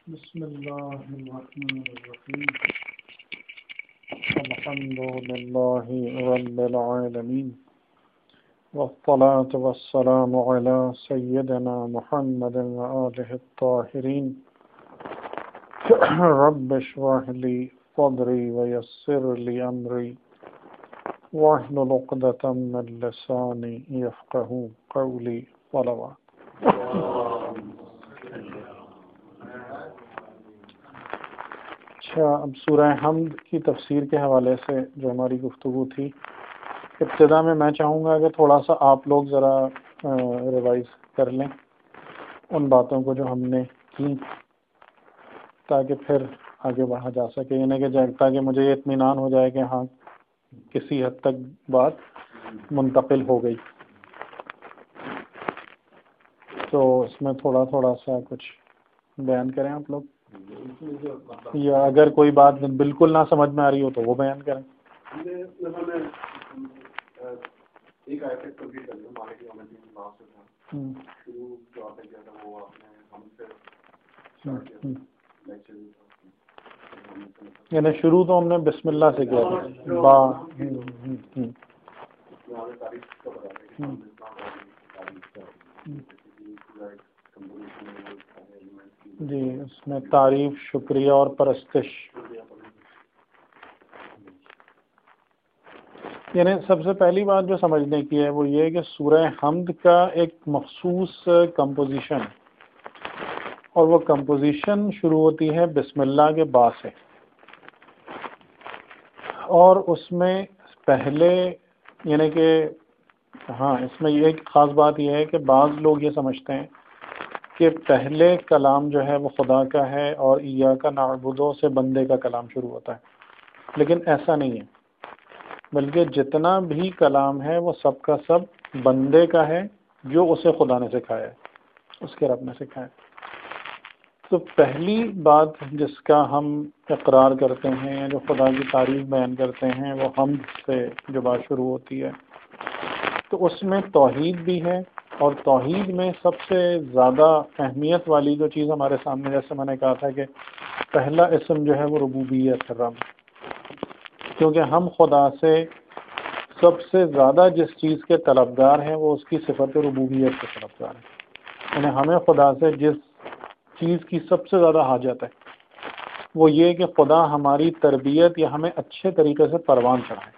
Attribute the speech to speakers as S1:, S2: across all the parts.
S1: بسم اللہ الرحمن الرحیم الحمد للہ رب العالمین والصلاة والسلام علی سیدنا محمد وآلہ الطاہرین رب اشرح لی صدری ویسر لی امری واحلل عقدۃ من لسانی یفقہوا قولی صلوات۔ اچھا، اب سورہ حمد کی تفسیر کے حوالے سے جو ہماری گفتگو تھی، ابتدا میں چاہوں گا کہ تھوڑا سا آپ لوگ ذرا ریوائز کر لیں ان باتوں کو جو ہم نے کی، تاکہ پھر آگے بڑھا جا سکے، یعنی کہ تاکہ مجھے یہ اطمینان ہو جائے کہ ہاں کسی حد تک بات منتقل ہو گئی۔ تو اس میں تھوڑا سا کچھ بیان کریں آپ لوگ، یا اگر کوئی بات بالکل نہ سمجھ میں آ رہی ہو تو وہ بیان کریں۔ یعنی شروع تو ہم نے بسم اللہ سے کیا تھا، جی، اس میں تعریف، شکریہ اور پرستش۔ یعنی سب سے پہلی بات جو سمجھنے کی ہے وہ یہ کہ سورہ حمد کا ایک مخصوص کمپوزیشن، اور وہ کمپوزیشن شروع ہوتی ہے بسم اللہ کے با سے، اور اس میں پہلے یعنی کہ ہاں اس میں ایک خاص بات یہ ہے کہ بعض لوگ یہ سمجھتے ہیں کہ پہلے کلام جو ہے وہ خدا کا ہے اور ایاک نعبد سے بندے کا کلام شروع ہوتا ہے، لیکن ایسا نہیں ہے، بلکہ جتنا بھی کلام ہے وہ سب کا سب بندے کا ہے جو اسے خدا نے سکھایا ہے، اس کے رب نے سکھایا ہے۔ تو پہلی بات جس کا ہم اقرار کرتے ہیں، جو خدا کی تعریف بیان کرتے ہیں، وہ حمد سے جو بات شروع ہوتی ہے، تو اس میں توحید بھی ہے، اور توحید میں سب سے زیادہ اہمیت والی جو چیز ہمارے سامنے، جیسے میں نے کہا تھا کہ پہلا اسم جو ہے وہ ربوبیت ہے، رب، کیونکہ ہم خدا سے سب سے زیادہ جس چیز کے طلبگار ہیں وہ اس کی صفت ربوبیت کے طلبگار ہیں۔ یعنی ہمیں خدا سے جس چیز کی سب سے زیادہ حاجت ہے وہ یہ کہ خدا ہماری تربیت یا ہمیں اچھے طریقے سے پروان چڑھائے،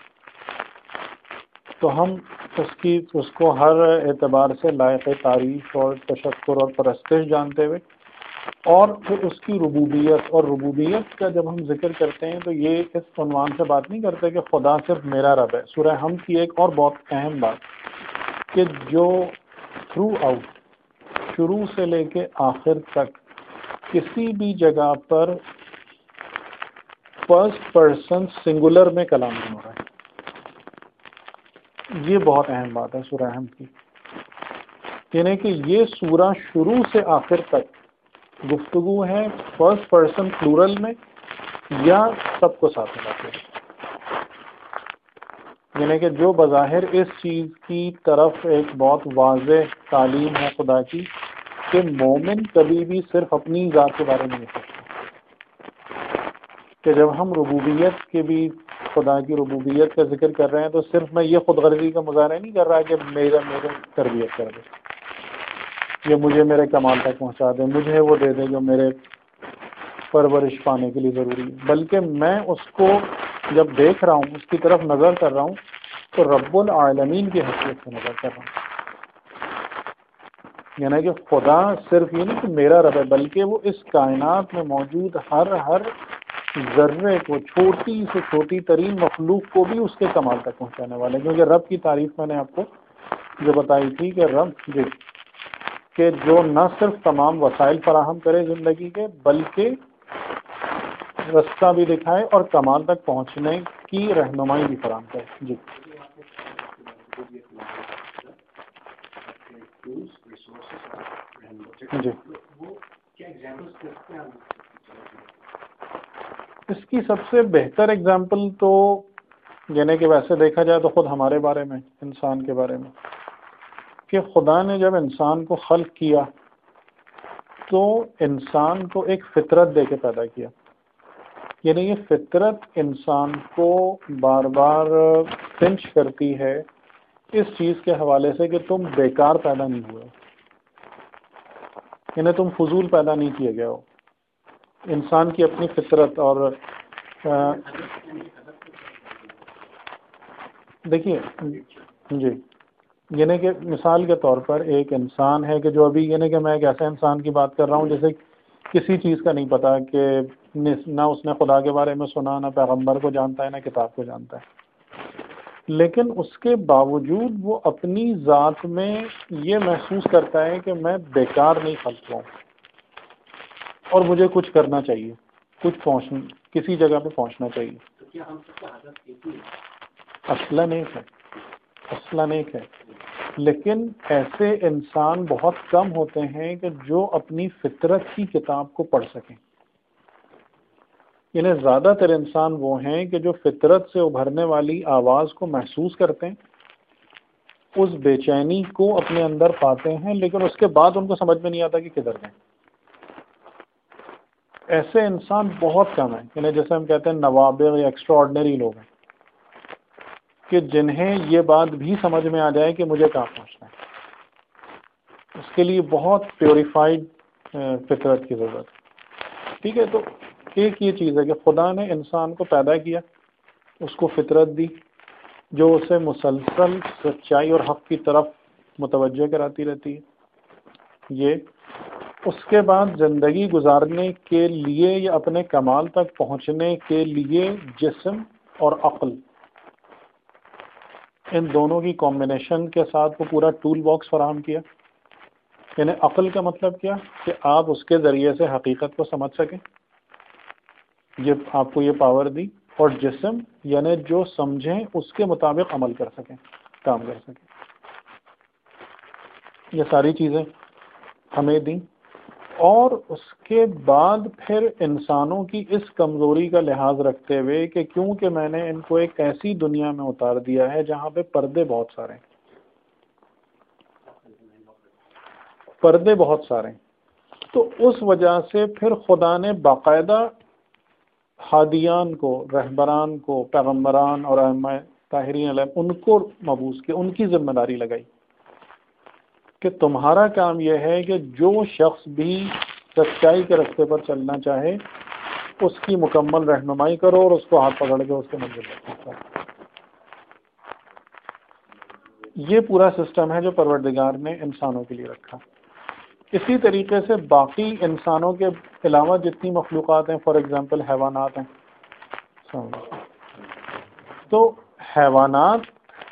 S1: تو ہم اس کو ہر اعتبار سے لائق تعریف اور تشکر اور پرستش جانتے ہوئے، اور پھر اس کی ربوبیت، اور ربوبیت کا جب ہم ذکر کرتے ہیں تو یہ اس عنوان سے بات نہیں کرتے کہ خدا صرف میرا رب ہے۔ سورہ حمد کی ایک اور بہت اہم بات کہ جو تھرو آؤٹ، شروع سے لے کے آخر تک کسی بھی جگہ پر فرسٹ پرسن سنگولر میں کلام نہیں ہو رہا ہے، یہ بہت اہم بات ہے سورہ حمد کی، یعنی کہ یہ سورہ شروع سے آخر تک گفتگو ہے فرسٹ پرسن پلورل میں یا سب کو ساتھ ملاتے ہیں۔ یعنی کہ جو بظاہر اس چیز کی طرف ایک بہت واضح تعلیم ہے خدا کی کہ مومن کبھی بھی صرف اپنی ذات کے بارے میں نہیں سوچتا، کہ جب ہم ربوبیت کے بھی خدا کی ربوبیت کا ذکر کر رہے ہیں تو صرف میں یہ خود غرضی کا مظاہرہ نہیں کر رہا کہ میرے تربیت کر دے، یہ مجھے میرے کمال تک پہنچا دے، مجھے وہ دے دے جو میرے پرورش پانے کے لیے ضروری ہے، بلکہ میں اس کو جب دیکھ رہا ہوں، اس کی طرف نظر کر رہا ہوں تو رب العالمین کی حیثیت سے نظر کر رہا ہوں۔ یعنی کہ خدا صرف یہ نہیں کہ میرا رب ہے، بلکہ وہ اس کائنات میں موجود ہر ذرے کو، چھوٹی سے چھوٹی ترین مخلوق کو بھی اس کے کمال تک پہنچانے والے، کیونکہ رب کی تعریف میں نے آپ کو جو بتائی تھی کہ رب کہ جو نہ صرف تمام وسائل فراہم کرے زندگی کے، بلکہ رستہ بھی دکھائے اور کمال تک پہنچنے کی رہنمائی بھی فراہم کرے۔ جی جی، اس کی سب سے بہتر اگزامپل تو یعنی کہ ویسے دیکھا جائے تو خود ہمارے بارے میں، انسان کے بارے میں، کہ خدا نے جب انسان کو خلق کیا تو انسان کو ایک فطرت دے کے پیدا کیا، یعنی یہ فطرت انسان کو بار بار پنچ کرتی ہے اس چیز کے حوالے سے کہ تم بیکار پیدا نہیں ہوئے، یعنی تم فضول پیدا نہیں کیے گئے ہو. انسان کی اپنی فطرت. اور دیکھیے جی، یعنی کہ مثال کے طور پر ایک انسان ہے کہ جو ابھی، یعنی کہ میں ایک ایسے انسان کی بات کر رہا ہوں جیسے کسی چیز کا نہیں پتا، کہ نہ اس نے خدا کے بارے میں سنا، نہ پیغمبر کو جانتا ہے، نہ کتاب کو جانتا ہے، لیکن اس کے باوجود وہ اپنی ذات میں یہ محسوس کرتا ہے کہ میں بیکار نہیں خلق ہوں اور مجھے کچھ کرنا چاہیے، کسی جگہ پہ پہنچنا چاہیے. اصلاً ایک ہے، لیکن ایسے انسان بہت کم ہوتے ہیں کہ جو اپنی فطرت کی کتاب کو پڑھ سکیں. یعنی زیادہ تر انسان وہ ہیں کہ جو فطرت سے ابھرنے والی آواز کو محسوس کرتے ہیں، اس بے چینی کو اپنے اندر پاتے ہیں، لیکن اس کے بعد ان کو سمجھ میں نہیں آتا کہ کدھر گئے. ایسے انسان بہت کم ہیں، یعنی جیسے ہم کہتے ہیں نوابغ یا ایکسٹرا آرڈنری لوگ ہیں، کہ جنہیں یہ بات بھی سمجھ میں آ جائے کہ مجھے کہاں پہنچنا ہے. اس کے لیے بہت پیوریفائڈ فطرت کی ضرورت ہے. ٹھیک ہے، تو ایک یہ چیز ہے کہ خدا نے انسان کو پیدا کیا، اس کو فطرت دی جو اسے مسلسل سچائی اور حق کی طرف متوجہ کراتی رہتی ہے. یہ اس کے بعد زندگی گزارنے کے لیے یا اپنے کمال تک پہنچنے کے لیے جسم اور عقل، ان دونوں کی کمبینیشن کے ساتھ وہ پورا ٹول باکس فراہم کیا. یعنی عقل کا مطلب کیا کہ آپ اس کے ذریعے سے حقیقت کو سمجھ سکیں، یہ آپ کو یہ پاور دی. اور جسم یعنی جو سمجھیں اس کے مطابق عمل کر سکیں، کام کر سکیں. یہ ساری چیزیں ہمیں دیں. اور اس کے بعد پھر انسانوں کی اس کمزوری کا لحاظ رکھتے ہوئے کہ کیونکہ میں نے ان کو ایک ایسی دنیا میں اتار دیا ہے جہاں پہ پردے بہت سارے ہیں، تو اس وجہ سے پھر خدا نے باقاعدہ ہادیان کو، رہبران کو، پیغمبران اور ائمہ طاہرین علیہ ان کو مبعوث کیا، ان کی ذمہ داری لگائی کہ تمہارا کام یہ ہے کہ جو شخص بھی سچائی کے راستے پر چلنا چاہے اس کی مکمل رہنمائی کرو اور اس کو ہاتھ پکڑ کے اس کے منزل تک پہنچاؤ. یہ پورا سسٹم ہے جو پروردگار نے انسانوں کے لیے رکھا. اسی طریقے سے باقی انسانوں کے علاوہ جتنی مخلوقات ہیں، فار ایگزامپل حیوانات ہیں، تو حیوانات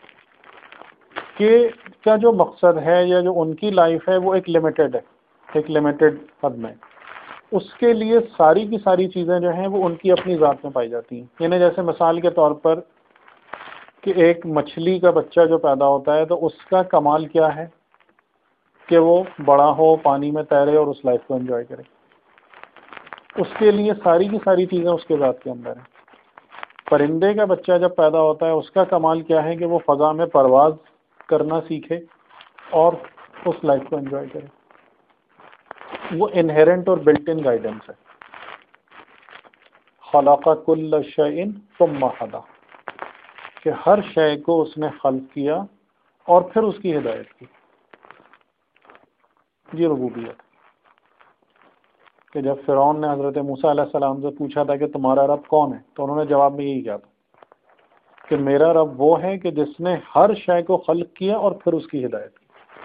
S1: کا جو مقصد ہے یا جو ان کی لائف ہے وہ ایک لمیٹڈ ہے، ایک لمیٹڈ حد میں. اس کے لیے ساری کی ساری چیزیں جو ہیں وہ ان کی اپنی ذات میں پائی جاتی ہیں. یعنی جیسے مثال کے طور پر کہ ایک مچھلی کا بچہ جو پیدا ہوتا ہے تو اس کا کمال کیا ہے کہ وہ بڑا ہو، پانی میں تیرے اور اس لائف کو انجوائے کرے. اس کے لیے ساری کی ساری چیزیں اس کے ذات کے اندر ہیں. پرندے کا بچہ جب پیدا ہوتا ہے اس کا کمال کیا ہے کہ وہ فضا میں پرواز کرنا سیکھے اور اس لائف کو انجوائے کرے. وہ انہیرنٹ اور بلٹ ان گائیڈنس ہے. خلق کل شیء ثم ہدی، کہ ہر شے کو اس نے خلق کیا اور پھر اس کی ہدایت کی. یہ ربوبیت. کہ جب فرعون نے حضرت موسیٰ علیہ السلام سے پوچھا تھا کہ تمہارا رب کون ہے، تو انہوں نے جواب میں یہی کہا تھا کہ میرا رب وہ ہے کہ جس نے ہر شے کو خلق کیا اور پھر اس کی ہدایت کی.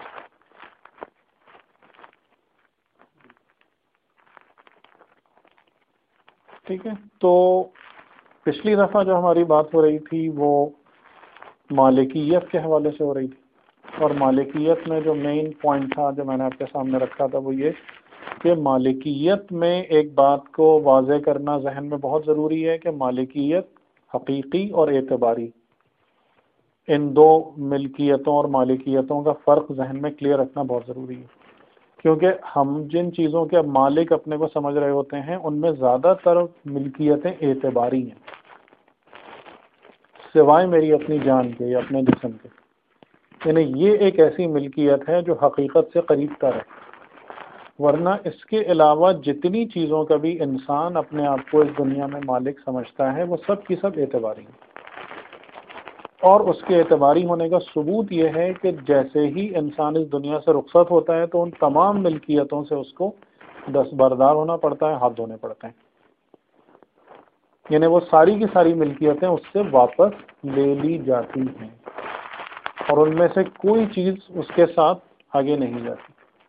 S1: ٹھیک ہے، تو پچھلی دفعہ جو ہماری بات ہو رہی تھی وہ مالکیت کے حوالے سے ہو رہی تھی، اور مالکیت میں جو مین پوائنٹ تھا جو میں نے آپ کے سامنے رکھا تھا وہ یہ کہ مالکیت میں ایک بات کو واضح کرنا ذہن میں بہت ضروری ہے کہ مالکیت حقیقی اور اعتباری، ان دو ملکیتوں اور مالکیتوں کا فرق ذہن میں کلیئر رکھنا بہت ضروری ہے. کیونکہ ہم جن چیزوں کے مالک اپنے کو سمجھ رہے ہوتے ہیں ان میں زیادہ تر ملکیتیں اعتباری ہیں، سوائے میری اپنی جان کے یا اپنے جسم کے. یعنی یہ ایک ایسی ملکیت ہے جو حقیقت سے قریب تر ہے. ورنہ اس کے علاوہ جتنی چیزوں کا بھی انسان اپنے آپ کو اس دنیا میں مالک سمجھتا ہے وہ سب کی سب اعتباری ہیں، اور اس کے اعتباری ہونے کا ثبوت یہ ہے کہ جیسے ہی انسان اس دنیا سے رخصت ہوتا ہے تو ان تمام ملکیتوں سے اس کو دستبردار ہونا پڑتا ہے، ہاتھ دھونے پڑتے ہیں، یعنی وہ ساری کی ساری ملکیتیں اس سے واپس لے لی جاتی ہیں اور ان میں سے کوئی چیز اس کے ساتھ آگے نہیں جاتی۔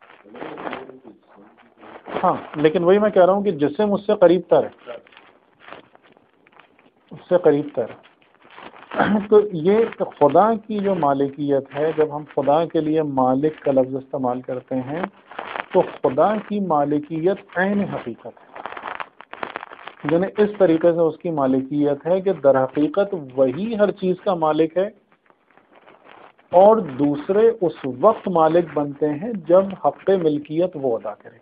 S1: ہاں لیکن وہی میں کہہ رہا ہوں کہ جسم اس سے قریب تر ہے، اس سے قریب تر ہے۔ تو یہ خدا کی جو مالکیت ہے، جب ہم خدا کے لیے مالک کا لفظ استعمال کرتے ہیں تو خدا کی مالکیت عین حقیقت ہے، یعنی اس طریقے سے اس کی مالکیت ہے کہ در حقیقت وہی ہر چیز کا مالک ہے، اور دوسرے اس وقت مالک بنتے ہیں جب حق ملکیت وہ ادا کرے۔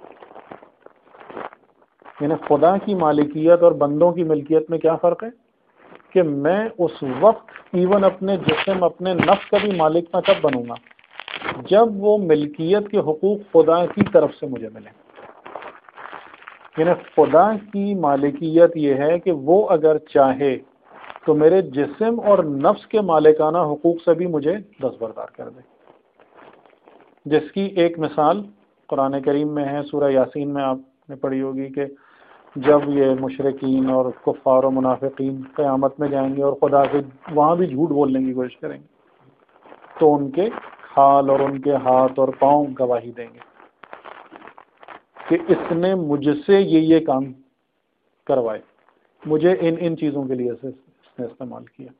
S1: یعنی خدا کی مالکیت اور بندوں کی ملکیت میں کیا فرق ہے کہ میں اس وقت ایون اپنے جسم، اپنے نفس کا بھی مالک میں کب بنوں گا جب وہ ملکیت کے حقوق خدا کی طرف سے مجھے ملیں۔ یعنی خدا کی مالکیت یہ ہے کہ وہ اگر چاہے تو میرے جسم اور نفس کے مالکانہ حقوق سے بھی مجھے دستبردار کر دے، جس کی ایک مثال قرآن کریم میں ہے، سورہ یاسین میں آپ نے پڑھی ہوگی کہ جب یہ مشرکین اور کفار و منافقین قیامت میں جائیں گے اور خدا سے وہاں بھی جھوٹ بولنے کی کوشش کریں گے تو ان کے کھال اور ان کے ہاتھ اور پاؤں گواہی دیں گے کہ اس نے مجھ سے یہ کام کروائے، مجھے ان چیزوں کے لیے اس نے استعمال کیا۔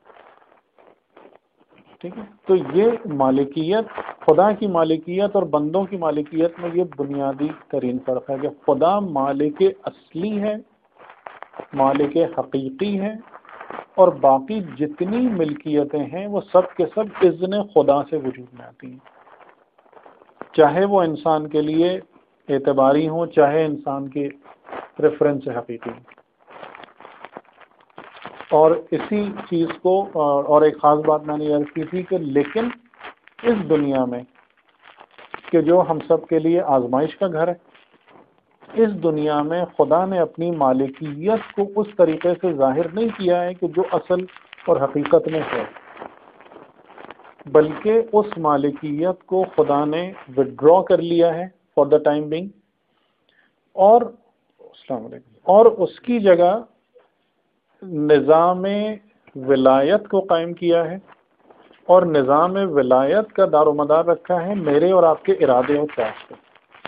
S1: ٹھیک ہے، تو یہ مالکیت، خدا کی مالکیت اور بندوں کی مالکیت میں یہ بنیادی ترین فرق ہے کہ خدا مالک اصلی ہے، مالک حقیقی ہے، اور باقی جتنی ملکیتیں ہیں وہ سب کے سب اذن خدا سے وجود میں آتی ہیں، چاہے وہ انسان کے لیے اعتباری ہوں، چاہے انسان کے ریفرنس سے حقیقی ہوں۔ اور اسی چیز کو اور ایک خاص بات میں نے عرض کی تھی کہ لیکن اس دنیا میں کہ جو ہم سب کے لیے آزمائش کا گھر ہے، اس دنیا میں خدا نے اپنی مالکیت کو اس طریقے سے ظاہر نہیں کیا ہے کہ جو اصل اور حقیقت میں ہے، بلکہ اس مالکیت کو خدا نے وڈرا کر لیا ہے فار دا ٹائم بینگ، اور السلام علیکم، اور اس کی جگہ نظام ولایت کو قائم کیا ہے، اور نظام ولایت کا دار و مدار رکھا ہے میرے اور آپ کے ارادے اور چاہت پہ۔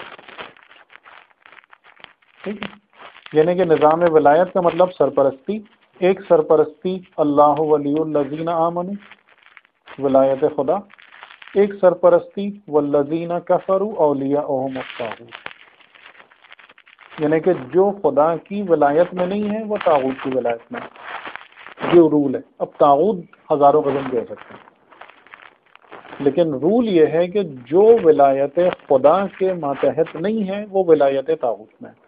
S1: ٹھیک ہے، یعنی کہ نظام ولایت کا مطلب سرپرستی، ایک سرپرستی اللہ ولی الذین آمنوا، ولایت خدا، ایک سرپرستی والذین کفروا اولیاءہم الطاغوت، یعنی کہ جو خدا کی ولایت میں نہیں ہے وہ طاغوت کی ولایت میں ہے۔ یہ رول ہے۔ اب طاغوت ہزاروں قسم کے ہو سکتے ہیں، لیکن رول یہ ہے کہ جو ولایت خدا کے ماتحت نہیں ہے وہ ولایت طاغوت میں ہے۔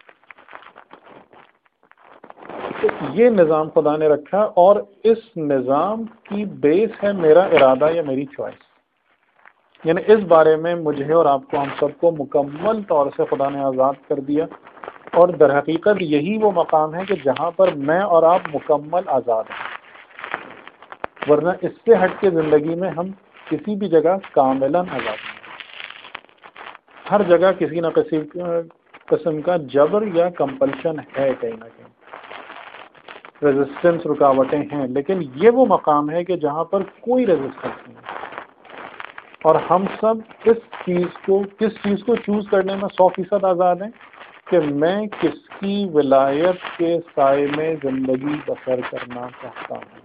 S1: تو یہ نظام خدا نے رکھا، اور اس نظام کی بیس ہے میرا ارادہ یا میری چوائس، یعنی اس بارے میں مجھے اور آپ کو، ہم سب کو مکمل طور سے خدا نے آزاد کر دیا، اور در حقیقت یہی وہ مقام ہے کہ جہاں پر میں اور آپ مکمل آزاد ہیں، ورنہ اس سے ہٹ کے زندگی میں ہم کسی بھی جگہ کاملاً آزاد ہیں۔ ہر جگہ کسی نہ کسی قسم کا جبر یا کمپلشن ہے، کہیں نہ کہیں ریزسٹنس، رکاوٹیں ہیں، لیکن یہ وہ مقام ہے کہ جہاں پر کوئی ریزسٹنس نہیں ہے، اور ہم سب کس چیز کو چوز کرنے میں 100% آزاد ہیں کہ میں کس کی ولایت کے سائے میں زندگی بسر کرنا چاہتا ہوں۔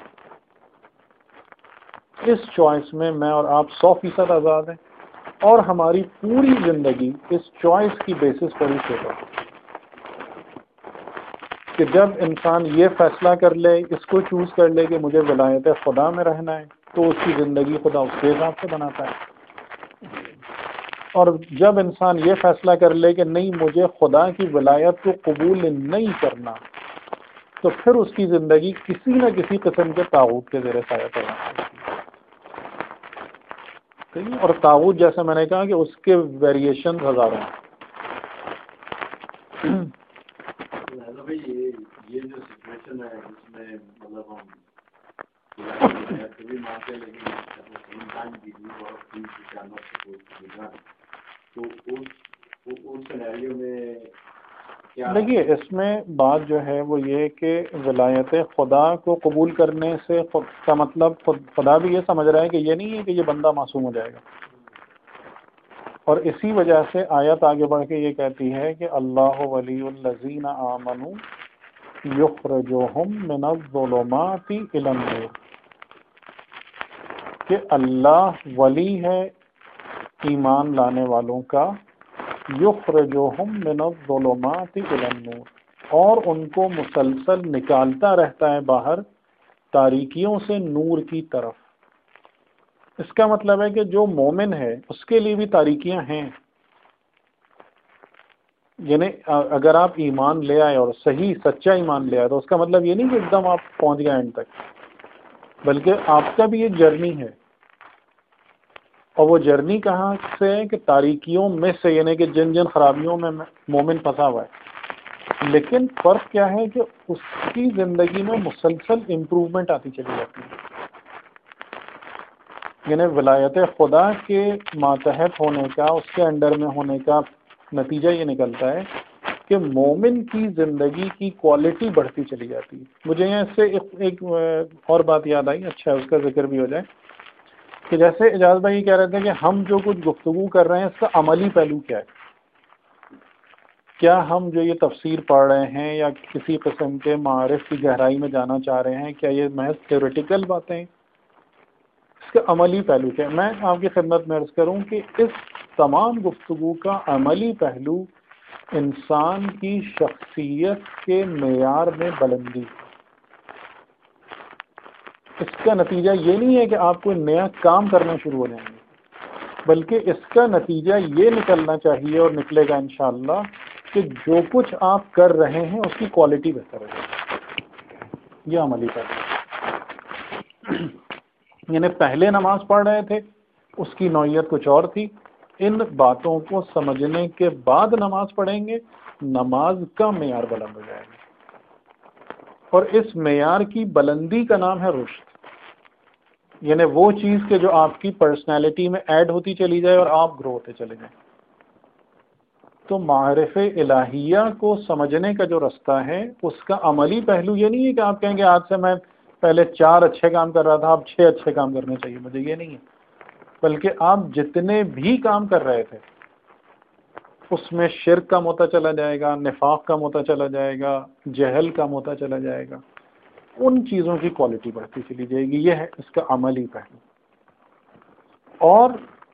S1: اس چوائس میں میں اور آپ 100% آزاد ہیں، اور ہماری پوری زندگی اس چوائس کی بیسس پر ہی شروع ہوتی ہے کہ جب انسان یہ فیصلہ کر لے، اس کو چوز کر لے کہ مجھے ولایت خدا میں رہنا ہے، تو اس کی زندگی خدا اس کے حساب سے بناتا ہے، اور جب انسان یہ فیصلہ کر لے کہ نہیں مجھے خدا کی ولایت کو قبول نہیں کرنا، تو پھر اس کی زندگی کسی نہ کسی قسم کے طاغوت کے زیر سایہ پڑنا ہے۔ ٹھیک ہے، اور طاغوت جیسے میں نے کہا کہ اس کے ویریشن ہزاروں ہیں۔
S2: یہ جو سچویشن ہے اس میں مطلب ہم کبھی مانتے لیکن تو اس سینیریو میں
S1: دیکھیے اس میں بات جو ہے وہ یہ کہ ولایت خدا کو قبول کرنے سے خود کا مطلب خدا بھی یہ سمجھ رہا ہے کہ یہ نہیں ہے کہ یہ بندہ معصوم ہو جائے گا، اور اسی وجہ سے آیت آگے بڑھ کے یہ کہتی ہے کہ اللہ ولی الذین آمنوا یخرجوہم من الظلمات الی النور، کہ اللہ ولی ہے ایمان لانے والوں کا، یخرجوہم من الظلمات الی النور، اور ان کو مسلسل نکالتا رہتا ہے باہر تاریکیوں سے نور کی طرف۔ اس کا مطلب ہے کہ جو مومن ہے اس کے لیے بھی تاریکیاں ہیں، یعنی اگر آپ ایمان لے آئے اور صحیح سچا ایمان لے آئے تو اس کا مطلب یہ نہیں کہ ایک دم آپ پہنچ گئے اینڈ تک، بلکہ آپ کا بھی یہ جرنی ہے، اور وہ جرنی کہاں سے ہے کہ تاریکیوں میں سے، یعنی کہ جن جن خرابیوں میں مومن پھنسا ہوا ہے، لیکن فرق کیا ہے کہ اس کی زندگی میں مسلسل امپروومنٹ آتی چلی جاتی ہے۔ یعنی ولایت خدا کے ماتحت ہونے کا، اس کے انڈر میں ہونے کا نتیجہ یہ نکلتا ہے کہ مومن کی زندگی کی کوالٹی بڑھتی چلی جاتی ہے۔ مجھے یہاں اس سے ایک اور بات یاد آئی، اچھا اس کا ذکر بھی ہو جائے، کہ جیسے اعجاز بھائی یہ کہہ رہے تھے کہ ہم جو کچھ گفتگو کر رہے ہیں اس کا عملی پہلو کیا ہے، کیا ہم جو یہ تفسیر پڑھ رہے ہیں یا کسی قسم کے معارف کی گہرائی میں جانا چاہ رہے ہیں، کیا یہ محض تھیوریٹیکل باتیں ہیں؟ اس کا عملی پہلو کیا ہے؟ میں آپ کی خدمت میں عرض کروں کہ اس تمام گفتگو کا عملی پہلو انسان کی شخصیت کے معیار میں بلندی۔ اس کا نتیجہ یہ نہیں ہے کہ آپ کوئی نیا کام کرنا شروع ہو جائیں گے، بلکہ اس کا نتیجہ یہ نکلنا چاہیے اور نکلے گا انشاءاللہ کہ جو کچھ آپ کر رہے ہیں اس کی کوالٹی بہتر ہو جائے گی۔ یہ عملی پہلو، یعنی پہلے نماز پڑھ رہے تھے اس کی نوعیت کچھ اور تھی، ان باتوں کو سمجھنے کے بعد نماز پڑھیں گے، نماز کا معیار بلند ہو جائے گا، اور اس معیار کی بلندی کا نام ہے رشد، یعنی وہ چیز کہ جو آپ کی پرسنالٹی میں ایڈ ہوتی چلی جائے اور آپ گرو ہوتے چلے جائیں۔ تو معارف الہیہ کو سمجھنے کا جو رستہ ہے اس کا عملی پہلو یہ نہیں ہے کہ آپ کہیں گے آج سے میں پہلے 4 اچھے کام کر رہا تھا اب 6 اچھے کام کرنے چاہیے مجھے، یہ نہیں ہے، بلکہ آپ جتنے بھی کام کر رہے تھے اس میں شرک کم ہوتا چلا جائے گا، نفاق کم ہوتا چلا جائے گا، جہل کم ہوتا چلا جائے گا، ان چیزوں کی کوالٹی بڑھتی چلی جائے گی۔ یہ ہے اس کا عملی پہلو، اور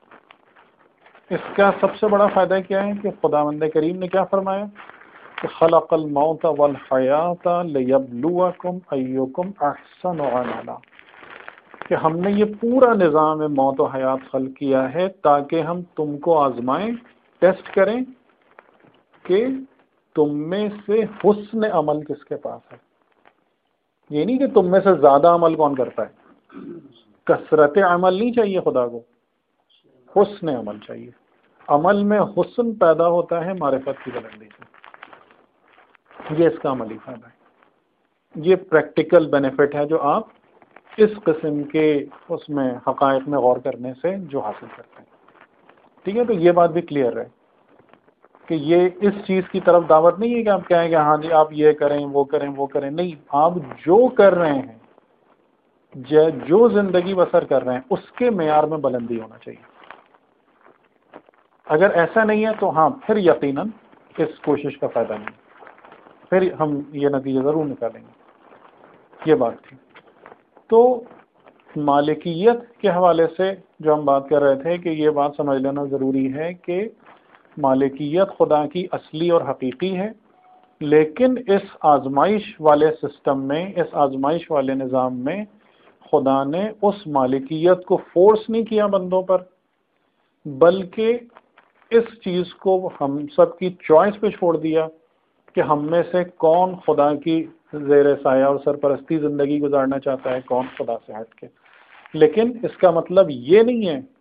S1: اس کا سب سے بڑا فائدہ کیا ہے کہ خداوند کریم نے کیا فرمایا کہ خلق الموت والحیات لیبلوکم ایکم احسن عملا، کہ ہم نے یہ پورا نظام موت و حیات خلق کیا ہے تاکہ ہم تم کو آزمائیں، ٹیسٹ کریں کہ تم میں سے حسن عمل کس کے پاس ہے۔ یہ نہیں کہ تم میں سے زیادہ عمل کون کرتا ہے، کثرت عمل نہیں چاہیے خدا کو، حسن عمل چاہیے۔ عمل میں حسن پیدا ہوتا ہے معرفت کی بلندی سے، یہ اس کا عملی فائدہ ہے، یہ پریکٹیکل بینیفٹ ہے جو آپ اس قسم کے اس میں حقائق میں غور کرنے سے جو حاصل کرتے ہیں۔ ٹھیک ہے، تو یہ بات بھی کلیئر ہے کہ یہ اس چیز کی طرف دعوت نہیں ہے کہ آپ کہیں کہ ہاں جی آپ یہ کریں وہ کریں وہ کریں، نہیں، آپ جو کر رہے ہیں، جو زندگی بسر کر رہے ہیں اس کے معیار میں بلندی ہونا چاہیے۔ اگر ایسا نہیں ہے تو ہاں پھر یقیناً اس کوشش کا فائدہ نہیں، پھر ہم یہ نتیجہ ضرور نکالیں گے۔ یہ بات تھی۔ تو مالکیت کے حوالے سے جو ہم بات کر رہے تھے کہ یہ بات سمجھ لینا ضروری ہے کہ مالکیت خدا کی اصلی اور حقیقی ہے، لیکن اس آزمائش والے سسٹم میں، اس آزمائش والے نظام میں خدا نے اس مالکیت کو فورس نہیں کیا بندوں پر، بلکہ اس چیز کو ہم سب کی چوائس پہ چھوڑ دیا کہ ہم میں سے کون خدا کی زیر سایہ اور سرپرستی زندگی گزارنا چاہتا ہے، کون خدا سے ہٹ کے۔ لیکن اس کا مطلب یہ نہیں ہے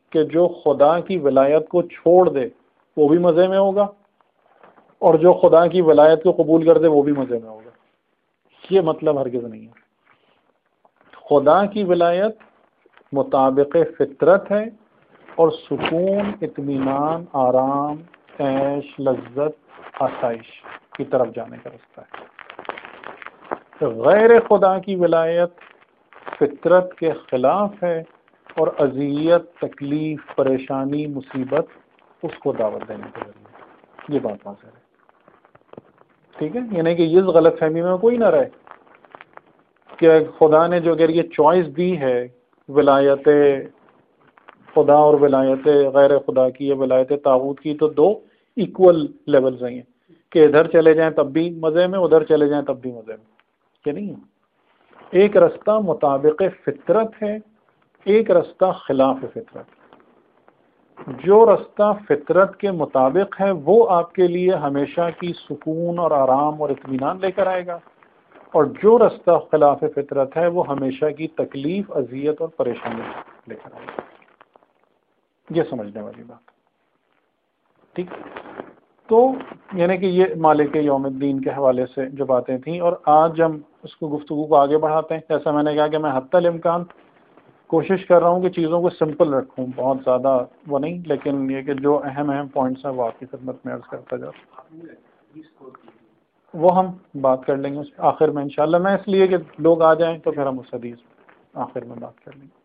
S1: کہ جو خدا کی ولایت کو چھوڑ دے وہ بھی مزے میں ہوگا، اور جو خدا کی ولایت کو قبول کر دے وہ بھی مزے میں ہوگا. یہ مطلب ہرگز نہیں ہے. خدا کی ولایت مطابق فطرت ہے اور سکون، اطمینان، آرام، عیش، لذت، آسائش کی طرف جانے کا رستہ ہے. غیر خدا کی ولایت فطرت کے خلاف ہے اور اذیت، تکلیف، پریشانی، مصیبت اس کو دعوت دینے کے ذریعے. یہ بات واضح ہے. ٹھیک ہے، یعنی کہ اس غلط فہمی میں کوئی نہ رہے کہ خدا نے جو اگر یہ چوائس دی ہے ولایت خدا اور ولایت غیر خدا کی، یہ ولایت طاغوت کی، تو دو ایکول لیولز ہیں کہ ادھر چلے جائیں تب بھی مزے میں، ادھر چلے جائیں تب بھی مزے میں. کہ نہیں ہے، ایک رستہ مطابق فطرت ہے، ایک رستہ خلاف فطرت. جو رستہ فطرت کے مطابق ہے وہ آپ کے لیے ہمیشہ کی سکون اور آرام اور اطمینان لے کر آئے گا، اور جو رستہ خلاف فطرت ہے وہ ہمیشہ کی تکلیف، اذیت اور پریشانی لے کر آئے گا. یہ سمجھنے والی بات. ٹھیک، تو یعنی کہ یہ مالک یوم الدین کے حوالے سے جو باتیں تھیں، اور آج ہم اس کو گفتگو کو آگے بڑھاتے ہیں. جیسا میں نے کہا کہ میں حتی الامکان کوشش کر رہا ہوں کہ چیزوں کو سمپل رکھوں، بہت زیادہ وہ نہیں، لیکن یہ کہ جو اہم پوائنٹس ہیں وہ آپ کی خدمت میں عرض کرتا جاؤں. وہ ہم بات کر لیں گے اس آخر میں انشاءاللہ. میں اس لیے کہ لوگ آ جائیں تو پھر ہم اس حدیث آخر میں بات کر لیں گے.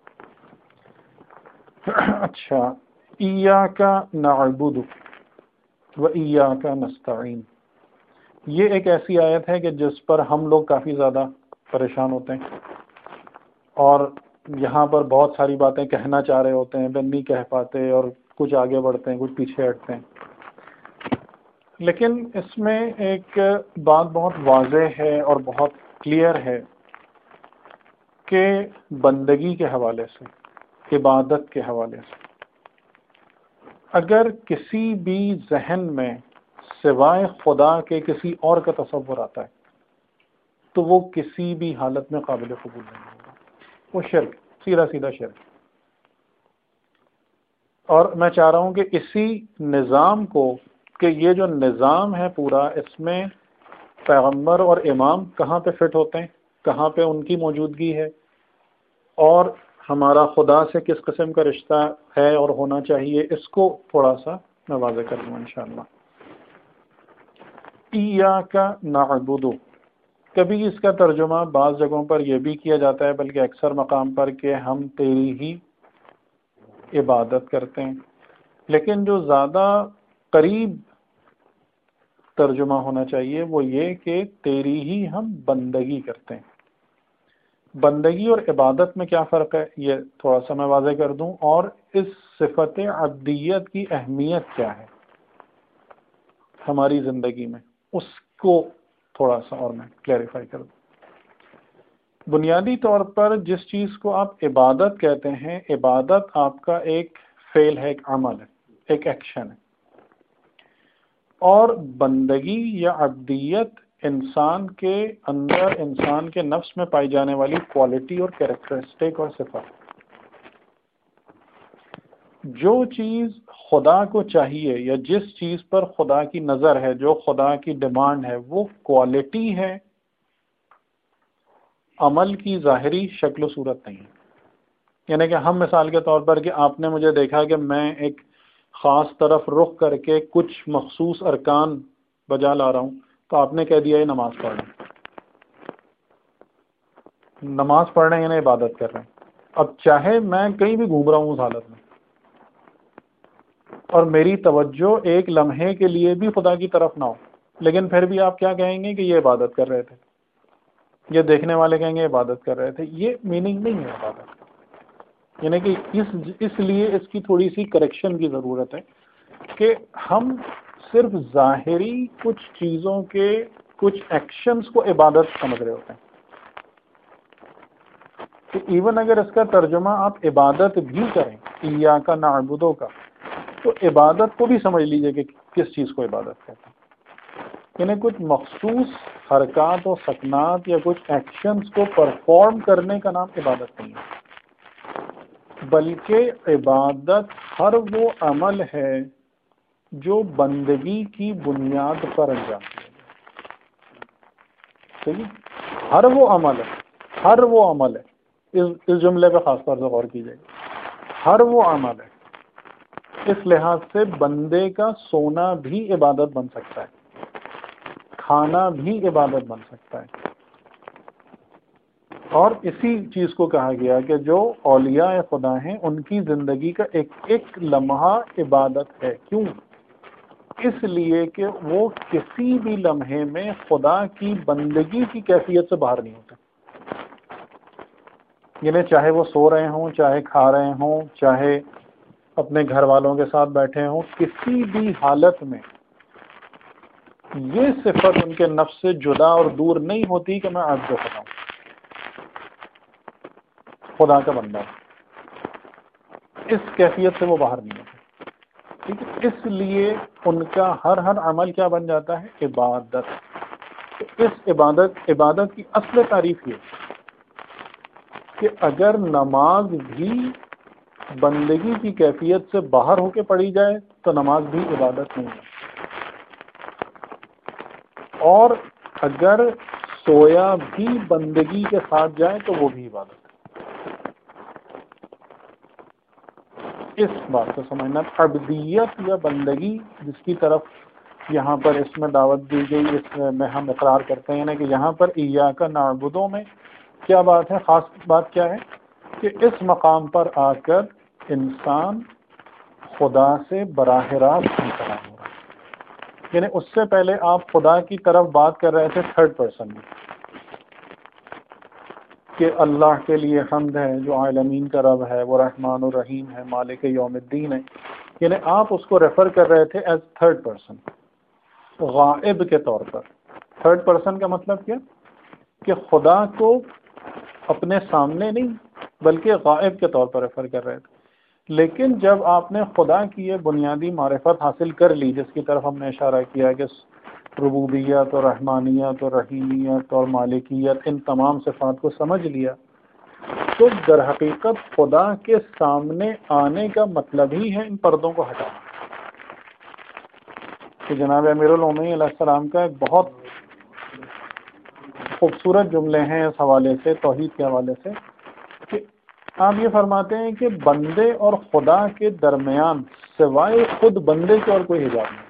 S1: اچھا، ایاک نعبد و ایاک نستعین، یہ ایک ایسی آیت ہے کہ جس پر ہم لوگ کافی زیادہ پریشان ہوتے ہیں، اور یہاں پر بہت ساری باتیں کہنا چاہ رہے ہوتے ہیں، بن نہیں کہہ پاتے، اور کچھ آگے بڑھتے ہیں، کچھ پیچھے ہٹتے ہیں. لیکن اس میں ایک بات بہت واضح ہے اور بہت کلیئر ہے کہ بندگی کے حوالے سے، عبادت کے حوالے سے، اگر کسی بھی ذہن میں سوائے خدا کے کسی اور کا تصور آتا ہے تو وہ کسی بھی حالت میں قابل قبول نہیں ہوگا. وہ شرک، سیدھا سیدھا شرک. اور میں چاہ رہا ہوں کہ اسی نظام کو، کہ یہ جو نظام ہے پورا، اس میں پیغمبر اور امام کہاں پہ فٹ ہوتے ہیں، کہاں پہ ان کی موجودگی ہے، اور ہمارا خدا سے کس قسم کا رشتہ ہے اور ہونا چاہیے، اس کو تھوڑا سا میں واضح کر دوں انشاءاللہ. ایاک نعبد، کبھی اس کا ترجمہ بعض جگہوں پر یہ بھی کیا جاتا ہے، بلکہ اکثر مقام پر، کہ ہم تیری ہی عبادت کرتے ہیں. لیکن جو زیادہ قریب ترجمہ ہونا چاہیے وہ یہ کہ تیری ہی ہم بندگی کرتے ہیں. بندگی اور عبادت میں کیا فرق ہے، یہ تھوڑا سا میں واضح کر دوں، اور اس صفت عبدیت کی اہمیت کیا ہے ہماری زندگی میں، اس کو تھوڑا سا اور میں کلیریفائی کر دوں. بنیادی طور پر جس چیز کو آپ عبادت کہتے ہیں، عبادت آپ کا ایک فعل ہے، ایک عمل ہے، ایک ایکشن ہے. اور بندگی یا عبدیت انسان کے اندر، انسان کے نفس میں پائی جانے والی کوالٹی اور کیریکٹرسٹک اور صفت. جو چیز خدا کو چاہیے یا جس چیز پر خدا کی نظر ہے، جو خدا کی ڈیمانڈ ہے، وہ کوالٹی ہے، عمل کی ظاہری شکل و صورت نہیں ہے. یعنی کہ ہم مثال کے طور پر، کہ آپ نے مجھے دیکھا کہ میں ایک خاص طرف رخ کر کے کچھ مخصوص ارکان بجا لا رہا ہوں، تو آپ نے کہہ دیا یہ نماز پڑھ رہے ہیں. نماز پڑھ رہے ہیں یعنی عبادت کر رہے ہیں. اب چاہے میں کہیں بھی گھوم رہا ہوں اس حالت میں، اور میری توجہ ایک لمحے کے لیے بھی خدا کی طرف نہ ہو، لیکن پھر بھی آپ کیا کہیں گے کہ یہ عبادت کر رہے تھے، یہ دیکھنے والے کہیں گے عبادت کر رہے تھے. یہ میننگ نہیں ہے عبادت. یعنی کہ اس لیے اس کی تھوڑی سی کریکشن کی ضرورت ہے کہ ہم صرف ظاہری کچھ چیزوں کے کچھ ایکشنز کو عبادت سمجھ رہے ہوتے ہیں. کہ ایون اگر اس کا ترجمہ آپ عبادت بھی کریں، ایاک نعبد کا، تو عبادت کو بھی سمجھ لیجئے کہ کس چیز کو عبادت کہتے ہیں. یعنی کچھ مخصوص حرکات و سکنات یا کچھ ایکشنز کو پرفارم کرنے کا نام عبادت نہیں ہے. بلکہ عبادت ہر وہ عمل ہے جو بندگی کی بنیاد پر انجام دیا جائے. ٹھیک ہے، ہر وہ عمل ہے، ہر وہ عمل ہے، اس جملے پہ خاص طور سے غور کیجیے گا. ہر وہ عمل ہے، اس لحاظ سے بندے کا سونا بھی عبادت بن سکتا ہے، کھانا بھی عبادت بن سکتا ہے. اور اسی چیز کو کہا گیا کہ جو اولیاء خدا ہیں ان کی زندگی کا ایک ایک لمحہ عبادت ہے. کیوں؟ اس لیے کہ وہ کسی بھی لمحے میں خدا کی بندگی کی کیفیت سے باہر نہیں ہوتے. یعنی چاہے وہ سو رہے ہوں، چاہے کھا رہے ہوں، چاہے اپنے گھر والوں کے ساتھ بیٹھے ہوں، کسی بھی حالت میں یہ صفت ان کے نفس سے جدا اور دور نہیں ہوتی کہ میں عبد خدا ہوں، خدا کا بندہ ہوں. اس کیفیت سے وہ باہر نہیں ہوتے. ٹھیک ہے، اس لیے ان کا ہر عمل کیا بن جاتا ہے؟ عبادت. تو اس عبادت کی اصل تعریف یہ کہ اگر نماز بھی بندگی کی کیفیت سے باہر ہو کے پڑھی جائے تو نماز بھی عبادت نہیں ہے، اور اگر سویا بھی بندگی کے ساتھ جائے تو وہ بھی عبادت ہے. اس بات کو سمجھنا. عبدیت یا بندگی جس کی طرف یہاں پر اس میں دعوت دی گئی، اس میں ہم اقرار کرتے ہیں نا کہ یہاں پر ایاک نعبدو میں کیا بات ہے، خاص بات کیا ہے کہ اس مقام پر آ کر انسان خدا سے براہ راست انسان ہو رہا ہے. یعنی اس سے پہلے آپ خدا کی طرف بات کر رہے تھے تھرڈ پرسن میں کہ اللہ کے لیے حمد ہے جو عالمین کا رب ہے، وہ رحمان الرحیم ہے، مالک یوم الدین ہے. یعنی آپ اس کو ریفر کر رہے تھے ایز تھرڈ پرسن، غائب کے طور پر. تھرڈ پرسن کا مطلب کیا کہ خدا کو اپنے سامنے نہیں بلکہ غائب کے طور پر ریفر کر رہے تھے. لیکن جب آپ نے خدا کی یہ بنیادی معرفت حاصل کر لی جس کی طرف ہم نے اشارہ کیا کہ ربوبیت اور رحمانیت اور رحیمیت اور مالکیت، ان تمام صفات کو سمجھ لیا تو در حقیقت خدا کے سامنے آنے کا مطلب ہی ہے ان پردوں کو ہٹانا. کہ جناب امیر المومنین علیہ السلام کا ایک بہت خوبصورت جملے ہیں اس حوالے سے، توحید کے حوالے سے، کہ آپ یہ فرماتے ہیں کہ بندے اور خدا کے درمیان سوائے خود بندے کے اور کوئی حجاب نہیں.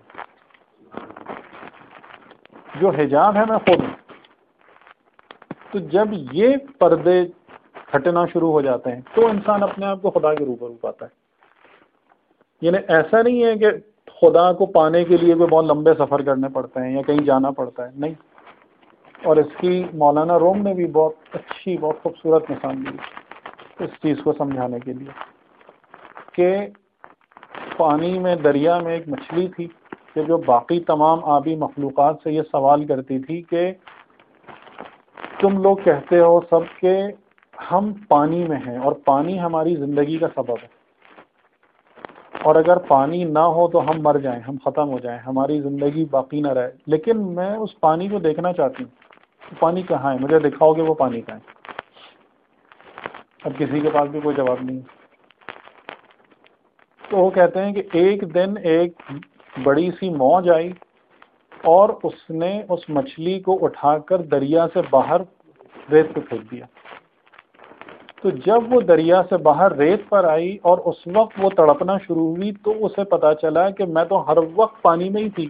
S1: جو حجاب ہے میں خود ہوں. تو جب یہ پردے ہٹنا شروع ہو جاتے ہیں تو انسان اپنے آپ کو خدا کے روبرو پاتا ہے. یعنی ایسا نہیں ہے کہ خدا کو پانے کے لیے کوئی بہت لمبے سفر کرنے پڑتے ہیں یا کہیں جانا پڑتا ہے، نہیں. اور اس کی مولانا روم نے بھی بہت اچھی، بہت خوبصورت مثال دی اس چیز کو سمجھانے کے لیے کہ پانی میں، دریا میں ایک مچھلی تھی کہ جو باقی تمام آبی مخلوقات سے یہ سوال کرتی تھی کہ تم لوگ کہتے ہو سب کہ ہم پانی میں ہیں اور پانی ہماری زندگی کا سبب ہے، اور اگر پانی نہ ہو تو ہم مر جائیں، ہم ختم ہو جائیں، ہماری زندگی باقی نہ رہے. لیکن میں اس پانی کو دیکھنا چاہتی ہوں، پانی کہاں ہے، مجھے دکھاؤ کہ وہ پانی کہاں ہے. اب کسی کے پاس بھی کوئی جواب نہیں. تو وہ کہتے ہیں کہ ایک دن ایک بڑی سی موج آئی اور اس نے اس مچھلی کو اٹھا کر دریا سے باہر ریت پہ پھینک دیا. تو جب وہ دریا سے باہر ریت پر آئی اور اس وقت وہ تڑپنا شروع ہوئی تو اسے پتا چلا کہ میں تو ہر وقت پانی میں ہی تھی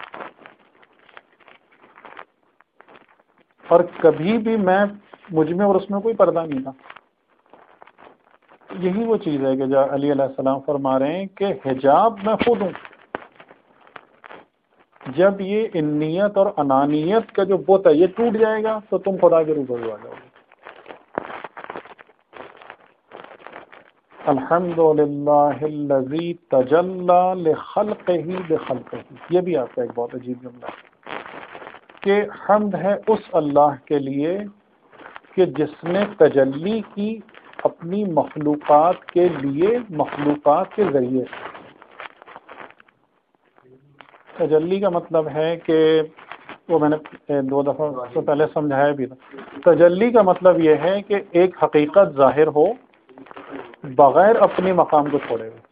S1: اور کبھی بھی مجھ میں اور اس میں کوئی پردہ نہیں تھا. یہی وہ چیز ہے کہ جو علی علیہ السلام فرما رہے ہیں کہ حجاب میں خود ہوں. جب یہ انیت اور انانیت کا جو بت ہے یہ ٹوٹ جائے گا تو تم خدا کے روبرو آ جاؤ گے. الحمدللہ الذی تجلی لخلقہ بخلقہ، یہ بھی آپ کا ایک بہت عجیب جملہ ہے کہ حمد ہے اس اللہ کے لیے کہ جس نے تجلی کی اپنی مخلوقات کے لیے، مخلوقات کے ذریعے سے. تجلی کا مطلب ہے کہ وہ میں نے 2 دفعہ سے پہلے سمجھایا بھی تھا. تجلی کا مطلب یہ ہے کہ ایک حقیقت ظاہر ہو بغیر اپنے مقام کو چھوڑے ہوئے.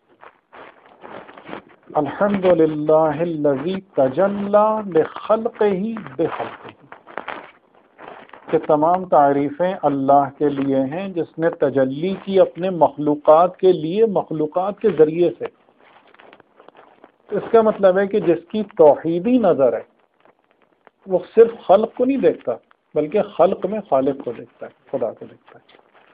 S1: الحمدللہ الذی تجلی لخلقہ بخلقہ، کہ تمام تعریفیں اللہ کے لیے ہیں جس نے تجلی کی اپنے مخلوقات کے لیے مخلوقات کے ذریعے سے. اس کا مطلب ہے کہ جس کی توحیدی نظر ہے وہ صرف خلق کو نہیں دیکھتا بلکہ خلق میں خالق کو دیکھتا ہے، خدا کو دیکھتا ہے.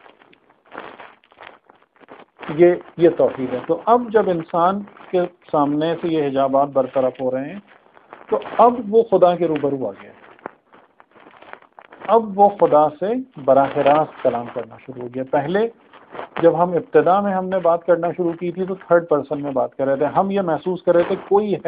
S1: یہ توحید ہے. تو اب جب انسان کے سامنے سے یہ حجابات برطرف ہو رہے ہیں تو اب وہ خدا کے روبرو آ گیا. اب وہ خدا سے براہ راست کلام کرنا شروع ہو گیا. پہلے جب ہم ابتدا میں ہم نے بات کرنا شروع کی تھی تو تھرڈ پرسن میں بات کر رہے تھے. ہم یہ محسوس کر رہے تھے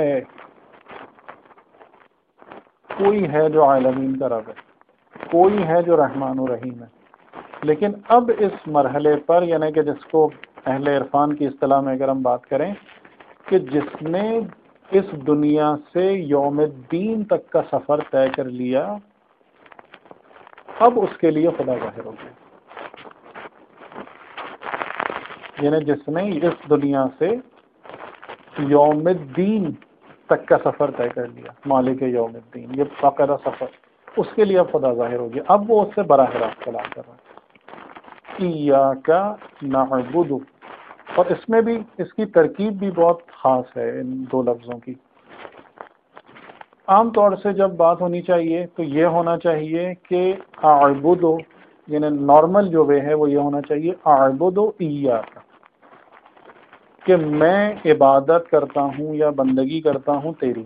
S1: کوئی ہے جو عالمین کا رب ہے، کوئی ہے جو رحمان و رحیم ہے. لیکن اب اس مرحلے پر، یعنی کہ جس کو اہل عرفان کی اصطلاح میں اگر ہم بات کریں کہ جس نے اس دنیا سے یوم الدین تک کا سفر طے کر لیا، اب اس کے لیے خدا ظاہر ہو گیا. یعنی جس نے اس دنیا سے یوم الدین تک کا سفر طے کر لیا، مالک یوم الدین، یہ باقاعدہ سفر، اس کے لیے اب خدا ظاہر ہو گیا. اب وہ اس سے براہ راست کلام کر رہا ہے. ایاک نعبد، اور اس میں بھی اس کی ترکیب بھی بہت خاص ہے ان دو لفظوں کی. عام طور سے جب بات ہونی چاہیے تو یہ ہونا چاہیے کہ اعبد، یعنی نارمل جو وے ہے وہ یہ ہونا چاہیے اعبد ایاک، کہ میں عبادت کرتا ہوں یا بندگی کرتا ہوں تیری.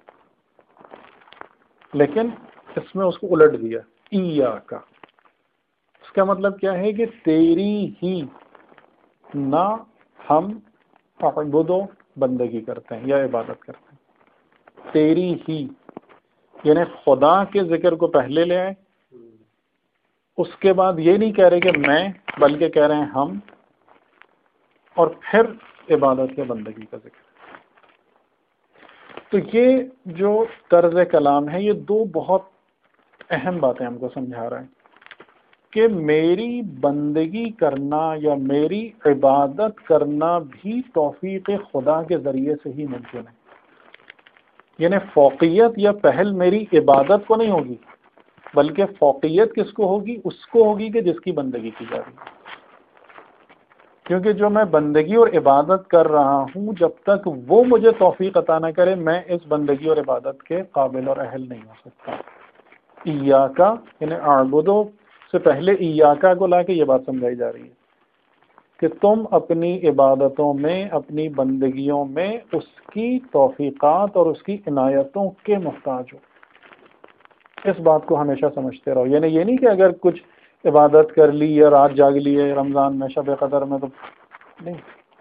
S1: لیکن اس میں اس کو الٹ دیا، ایاک. اس کا مطلب کیا ہے کہ تیری ہی، نہ ہم اعبد بندگی کرتے ہیں یا عبادت کرتے ہیں، تیری ہی. یعنی خدا کے ذکر کو پہلے لے آئے، اس کے بعد یہ نہیں کہہ رہے کہ میں، بلکہ کہہ رہے ہیں ہم، اور پھر عبادت یا بندگی کا ذکر. تو یہ جو طرز کلام ہے یہ دو بہت اہم باتیں ہم کو سمجھا رہا ہے کہ میری بندگی کرنا یا میری عبادت کرنا بھی توفیق خدا کے ذریعے سے ہی ممکن ہے. یعنی فوقیت یا پہل میری عبادت کو نہیں ہوگی، بلکہ فوقیت کس کو ہوگی؟ اس کو ہوگی کہ جس کی بندگی کی جا رہی ہے. کیونکہ جو میں بندگی اور عبادت کر رہا ہوں، جب تک وہ مجھے توفیق عطا نہ کرے میں اس بندگی اور عبادت کے قابل اور اہل نہیں ہو سکتا. ایاکا یعنی اعبدو سے پہلے ایاکا کو لا کے یہ بات سمجھائی جا رہی ہے کہ تم اپنی عبادتوں میں، اپنی بندگیوں میں اس کی توفیقات اور اس کی عنایتوں کے محتاج ہو. اس بات کو ہمیشہ سمجھتے رہو. یعنی یہ نہیں کہ اگر کچھ عبادت کر لی یا رات جاگ لی ہے رمضان میں، شب قدر میں، تو نہیں،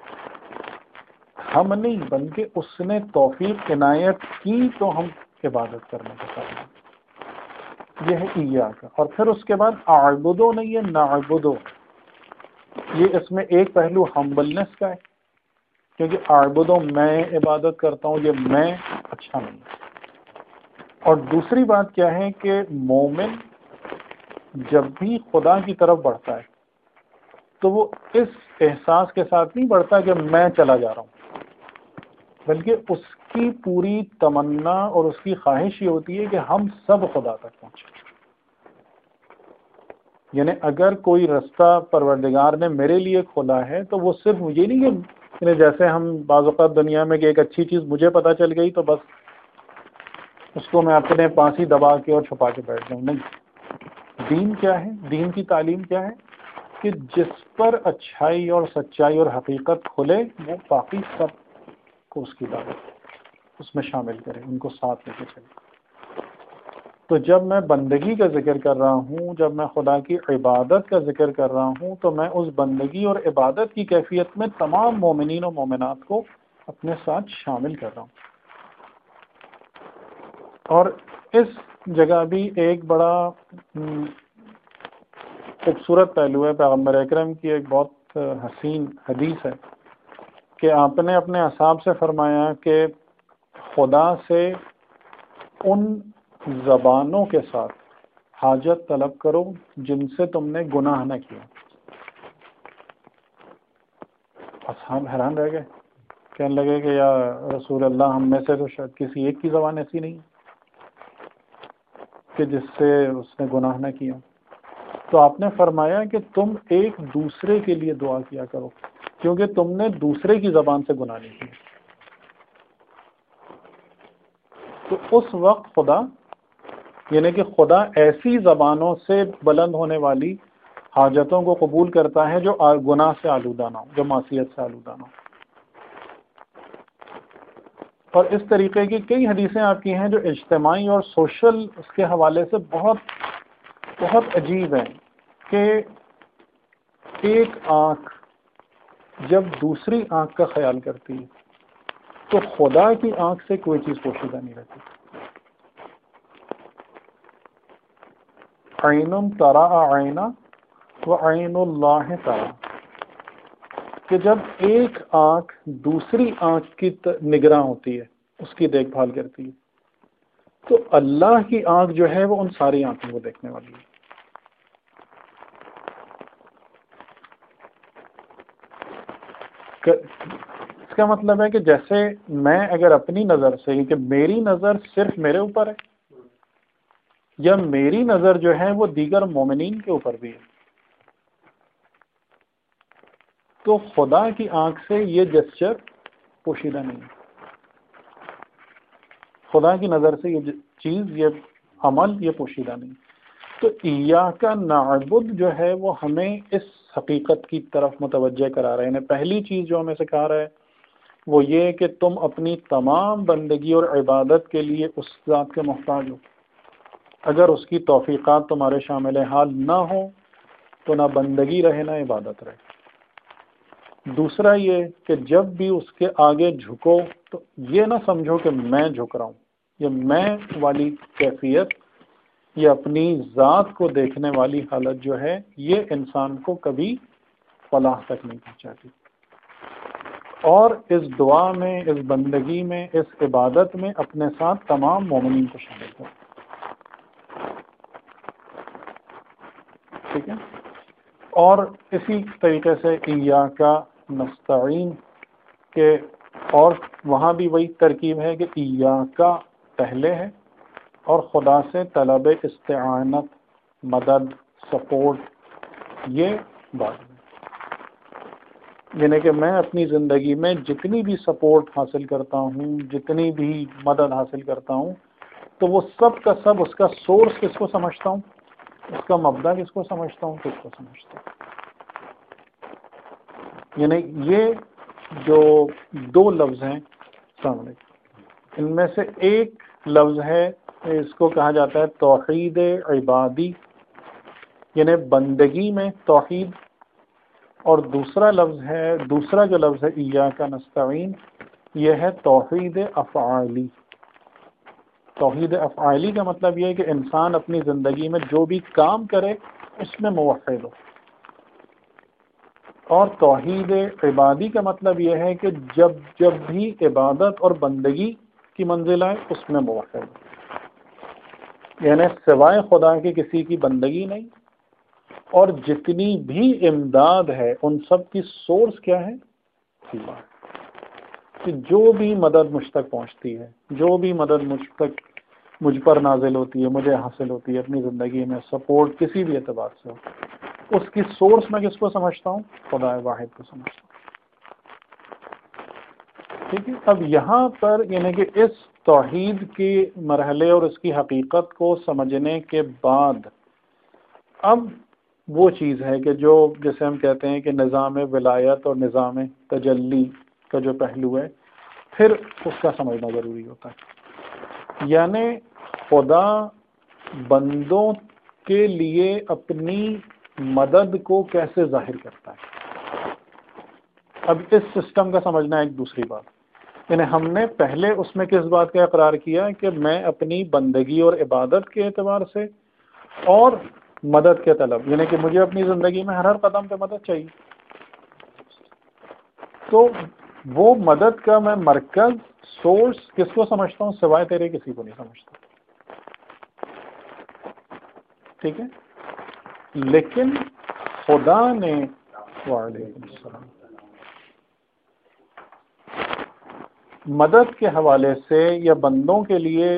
S1: ہم نہیں، بلکہ اس نے توفیق عنایت کی تو ہم عبادت کرنے کے ساتھ. یہ ہے ایاک. اور پھر اس کے بعد اعبدو نہیں ہے، نعبدو. یہ اس میں ایک پہلو ہمبلنس کا ہے، کیونکہ اعبدو میں عبادت کرتا ہوں، یہ میں اچھا نہیں. اور دوسری بات کیا ہے کہ مومن جب بھی خدا کی طرف بڑھتا ہے تو وہ اس احساس کے ساتھ نہیں بڑھتا کہ میں چلا جا رہا ہوں، بلکہ اس کی پوری تمنا اور اس کی خواہش یہ ہوتی ہے کہ ہم سب خدا تک پہنچیں. یعنی اگر کوئی رستہ پروردگار نے میرے لیے کھولا ہے تو وہ صرف یہ نہیں کہ یعنی جیسے ہم بعض اوقات دنیا میں کہ ایک اچھی چیز مجھے پتہ چل گئی تو بس اس کو میں اپنے پاس ہی دبا کے اور چھپا کے بیٹھ جاؤں. نہیں، دین کیا ہے؟ دین کی تعلیم کیا ہے کہ جس پر اچھائی اور سچائی اور حقیقت کھلے وہ باقی سب کو اس کی دعوت اس میں شامل کرے، ان کو ساتھ لے کے چلے. تو جب میں بندگی کا ذکر کر رہا ہوں، جب میں خدا کی عبادت کا ذکر کر رہا ہوں، تو میں اس بندگی اور عبادت کی کیفیت میں تمام مومنین و مومنات کو اپنے ساتھ شامل کر رہا ہوں. اور اس جگہ بھی ایک بڑا خوبصورت پہلو ہے. پیغمبر اکرم کی ایک بہت حسین حدیث ہے کہ آپ نے اپنے اصحاب سے فرمایا کہ خدا سے ان زبانوں کے ساتھ حاجت طلب کرو جن سے تم نے گناہ نہ کیا. اصحاب حیران رہ گئے، کہنے لگے کہ یا رسول اللہ، ہم میں سے تو شاید کسی ایک کی زبان ایسی نہیں کہ جس سے اس نے گناہ نہ کیا۔ تو آپ نے فرمایا کہ تم ایک دوسرے کے لیے دعا کیا کرو، کیونکہ تم نے دوسرے کی زبان سے گناہ نہیں کیا۔ تو اس وقت خدا، یعنی کہ خدا ایسی زبانوں سے بلند ہونے والی حاجتوں کو قبول کرتا ہے جو گناہ سے آلودہ نہ ہو، جو معصیت سے آلودہ نہ ہو۔ اور اس طریقے کی کئی حدیثیں آپ کی ہیں جو اجتماعی اور سوشل اس کے حوالے سے بہت بہت عجیب ہیں، کہ ایک آنکھ جب دوسری آنکھ کا خیال کرتی ہے تو خدا کی آنکھ سے کوئی چیز پوشیدہ نہیں رہتی۔ عین ترا عینا و عین اللہ ترا، کہ جب ایک آنکھ دوسری آنکھ کی نگراں ہوتی ہے، اس کی دیکھ بھال کرتی ہے، تو اللہ کی آنکھ جو ہے وہ ان ساری آنکھوں کو دیکھنے والی ہے۔ اس کا مطلب ہے کہ جیسے میں اگر اپنی نظر سے، کہ میری نظر صرف میرے اوپر ہے، یا میری نظر جو ہے وہ دیگر مومنین کے اوپر بھی ہے، تو خدا کی آنکھ سے یہ جسچر پوشیدہ نہیں ہے۔ خدا کی نظر سے یہ چیز، یہ عمل، یہ پوشیدہ نہیں۔ تو ایاک نعبد جو ہے وہ ہمیں اس حقیقت کی طرف متوجہ کرا رہے ہیں۔ پہلی چیز جو ہمیں سکھا رہا ہے وہ یہ کہ تم اپنی تمام بندگی اور عبادت کے لیے اس ذات کے محتاج ہو۔ اگر اس کی توفیقات تمہارے شامل حال نہ ہو تو نہ بندگی رہے نہ عبادت رہے۔ دوسرا یہ کہ جب بھی اس کے آگے جھکو تو یہ نہ سمجھو کہ میں جھک رہا ہوں، یہ میں والی کیفیت، یہ اپنی ذات کو دیکھنے والی حالت جو ہے، یہ انسان کو کبھی فلاح تک نہیں پہنچاتی۔ اور اس دعا میں، اس بندگی میں، اس عبادت میں اپنے ساتھ تمام مومنین کو شامل کرو۔ ٹھیک ہے؟ اور اسی طریقے سے ایاک نستعین کے، اور وہاں بھی وہی ترکیب ہے کہ ایاک پہلے ہے اور خدا سے طلب استعانت، مدد، سپورٹ یہ بعد میں۔ یعنی کہ میں اپنی زندگی میں جتنی بھی سپورٹ حاصل کرتا ہوں، جتنی بھی مدد حاصل کرتا ہوں، تو وہ سب کا سب اس کا سورس کس کو سمجھتا ہوں، اس کا مبدا کس کو سمجھتا ہوں، کس کو سمجھتا ہوں۔ یعنی یہ جو دو لفظ ہیں سامنے، ان میں سے ایک لفظ ہے، اس کو کہا جاتا ہے توحید عبادی، یعنی بندگی میں توحید، اور دوسرا جو لفظ ہے ایاک نستعین، یہ ہے توحید افعالی۔ توحید افعالی کا مطلب یہ ہے کہ انسان اپنی زندگی میں جو بھی کام کرے اس میں موحد ہو، اور توحید عبادی کا مطلب یہ ہے کہ جب بھی عبادت اور بندگی کی منزل آئے اس میں موحد ہو، یعنی سوائے خدا کے کسی کی بندگی نہیں، اور جتنی بھی امداد ہے ان سب کی سورس کیا ہے، اللہ۔ کہ جو بھی مدد مجھ تک پہنچتی ہے، جو بھی مدد مجھ پر نازل ہوتی ہے، مجھے حاصل ہوتی ہے اپنی زندگی میں، سپورٹ کسی بھی اعتبار سے ہو، اس کی سورس میں کس کو سمجھتا ہوں، خدا واحد کو سمجھتا ہوں۔ ٹھیک ہے؟ اب یہاں پر یعنی کہ اس توحید کے مرحلے اور اس کی حقیقت کو سمجھنے کے بعد اب وہ چیز ہے کہ جو جیسے ہم کہتے ہیں کہ نظام ولایت اور نظام تجلی کا جو پہلو ہے، پھر اس کا سمجھنا ضروری ہوتا ہے۔ یعنی خدا بندوں کے لیے اپنی مدد کو کیسے ظاہر کرتا ہے، اب اس سسٹم کا سمجھنا ایک دوسری بات۔ یعنی ہم نے پہلے اس میں کس بات کا اقرار کیا کہ میں اپنی بندگی اور عبادت کے اعتبار سے اور مدد کے طلب، یعنی کہ مجھے اپنی زندگی میں ہر قدم پہ مدد چاہیے، تو وہ مدد کا میں مرکز، سورس کس کو سمجھتا ہوں، سوائے تیرے کسی کو نہیں سمجھتا۔ ٹھیک ہے؟ لیکن خدا نے، وعلیکم السلام، مدد کے حوالے سے یا بندوں کے لیے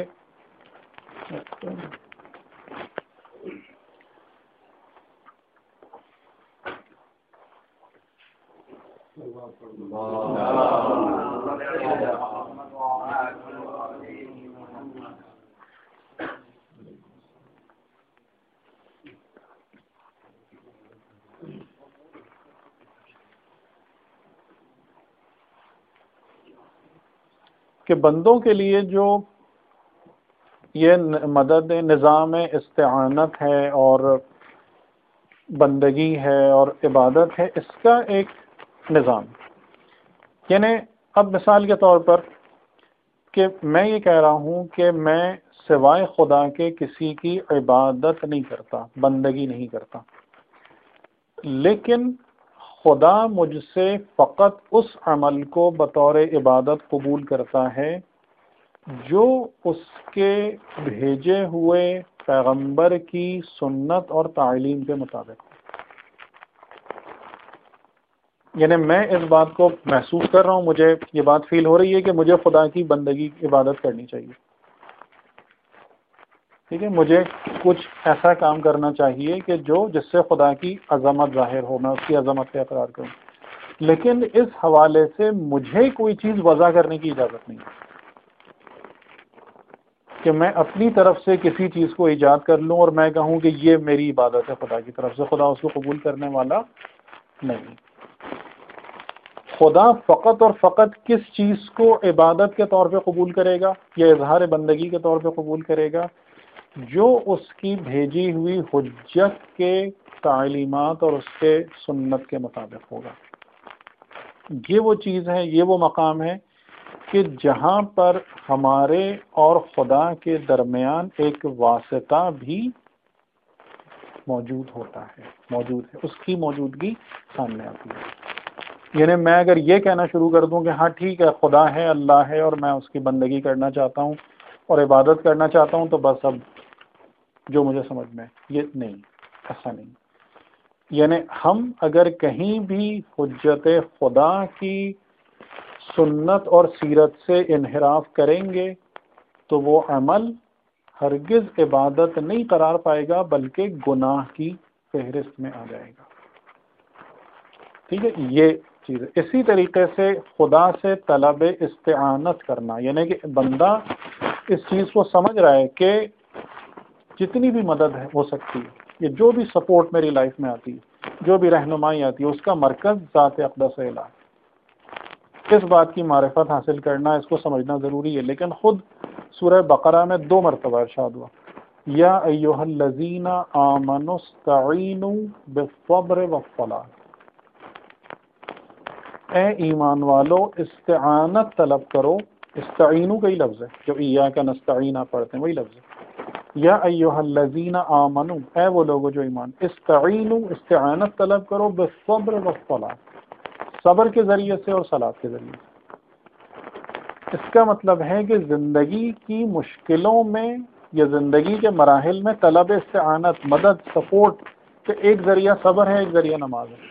S1: کہ بندوں کے لیے جو یہ مدد نظام استعانت ہے اور بندگی ہے اور عبادت ہے، اس کا ایک نظام، یعنی اب مثال کے طور پر کہ میں یہ کہہ رہا ہوں کہ میں سوائے خدا کے کسی کی عبادت نہیں کرتا، بندگی نہیں کرتا، لیکن خدا مجھ سے فقط اس عمل کو بطور عبادت قبول کرتا ہے جو اس کے بھیجے ہوئے پیغمبر کی سنت اور تعلیم کے مطابق ہو۔ یعنی میں اس بات کو محسوس کر رہا ہوں، مجھے یہ بات فیل ہو رہی ہے کہ مجھے خدا کی بندگی عبادت کرنی چاہیے، ٹھیک ہے، مجھے کچھ ایسا کام کرنا چاہیے کہ جس سے خدا کی عظمت ظاہر ہو، میں اس کی عظمت کا اقرار کروں، لیکن اس حوالے سے مجھے کوئی چیز وضع کرنے کی اجازت نہیں ہے کہ میں اپنی طرف سے کسی چیز کو ایجاد کر لوں اور میں کہوں کہ یہ میری عبادت ہے خدا کی طرف سے، خدا اس کو قبول کرنے والا نہیں۔ خدا فقط اور فقط کس چیز کو عبادت کے طور پہ قبول کرے گا یا اظہار بندگی کے طور پہ قبول کرے گا؟ جو اس کی بھیجی ہوئی حجت کے تعلیمات اور اس کے سنت کے مطابق ہوگا۔ یہ وہ چیز ہے، یہ وہ مقام ہے کہ جہاں پر ہمارے اور خدا کے درمیان ایک واسطہ بھی موجود ہوتا ہے، موجود ہے، اس کی موجودگی سامنے آتی ہے۔ یعنی میں اگر یہ کہنا شروع کر دوں کہ ہاں ٹھیک ہے خدا ہے، اللہ ہے، اور میں اس کی بندگی کرنا چاہتا ہوں اور عبادت کرنا چاہتا ہوں، تو بس اب جو مجھے سمجھ میں، یہ نہیں، ایسا نہیں۔ یعنی ہم اگر کہیں بھی حجت خدا کی سنت اور سیرت سے انحراف کریں گے تو وہ عمل ہرگز عبادت نہیں قرار پائے گا بلکہ گناہ کی فہرست میں آ جائے گا، ٹھیک ہے، یہ چیز ہے۔ اسی طریقے سے خدا سے طلب استعانت کرنا، یعنی کہ بندہ اس چیز کو سمجھ رہا ہے کہ جتنی بھی مدد ہے ہو سکتی ہے، یہ جو بھی سپورٹ میری لائف میں آتی ہے، جو بھی رہنمائی آتی ہے، اس کا مرکز ذات اقدس الہ ہے۔ اس بات کی معرفت حاصل کرنا، اس کو سمجھنا ضروری ہے، لیکن خود سورہ بقرہ میں 2 مرتبہ ارشاد ہوا، یا ایھا الذین آمنوا استعینوا بالصبر والصلاۃ، اے ایمان والو استعانت طلب کرو، استعینوا کا ہی لفظ ہے، جو ایاک نستعین آپ پڑھتے ہیں وہی لفظ ہے، یا ایھا الذین آمنوا، اے وہ لوگو جو ایمان، استعینوا استعانت طلب کرو، بالصبر والصلاۃ، صبر کے ذریعے سے اور صلاۃ کے ذریعے سے۔ اس کا مطلب ہے کہ زندگی کی مشکلوں میں یا زندگی کے مراحل میں طلب استعانت، مدد، سپورٹ کہ ایک ذریعہ صبر ہے، ایک ذریعہ نماز ہے،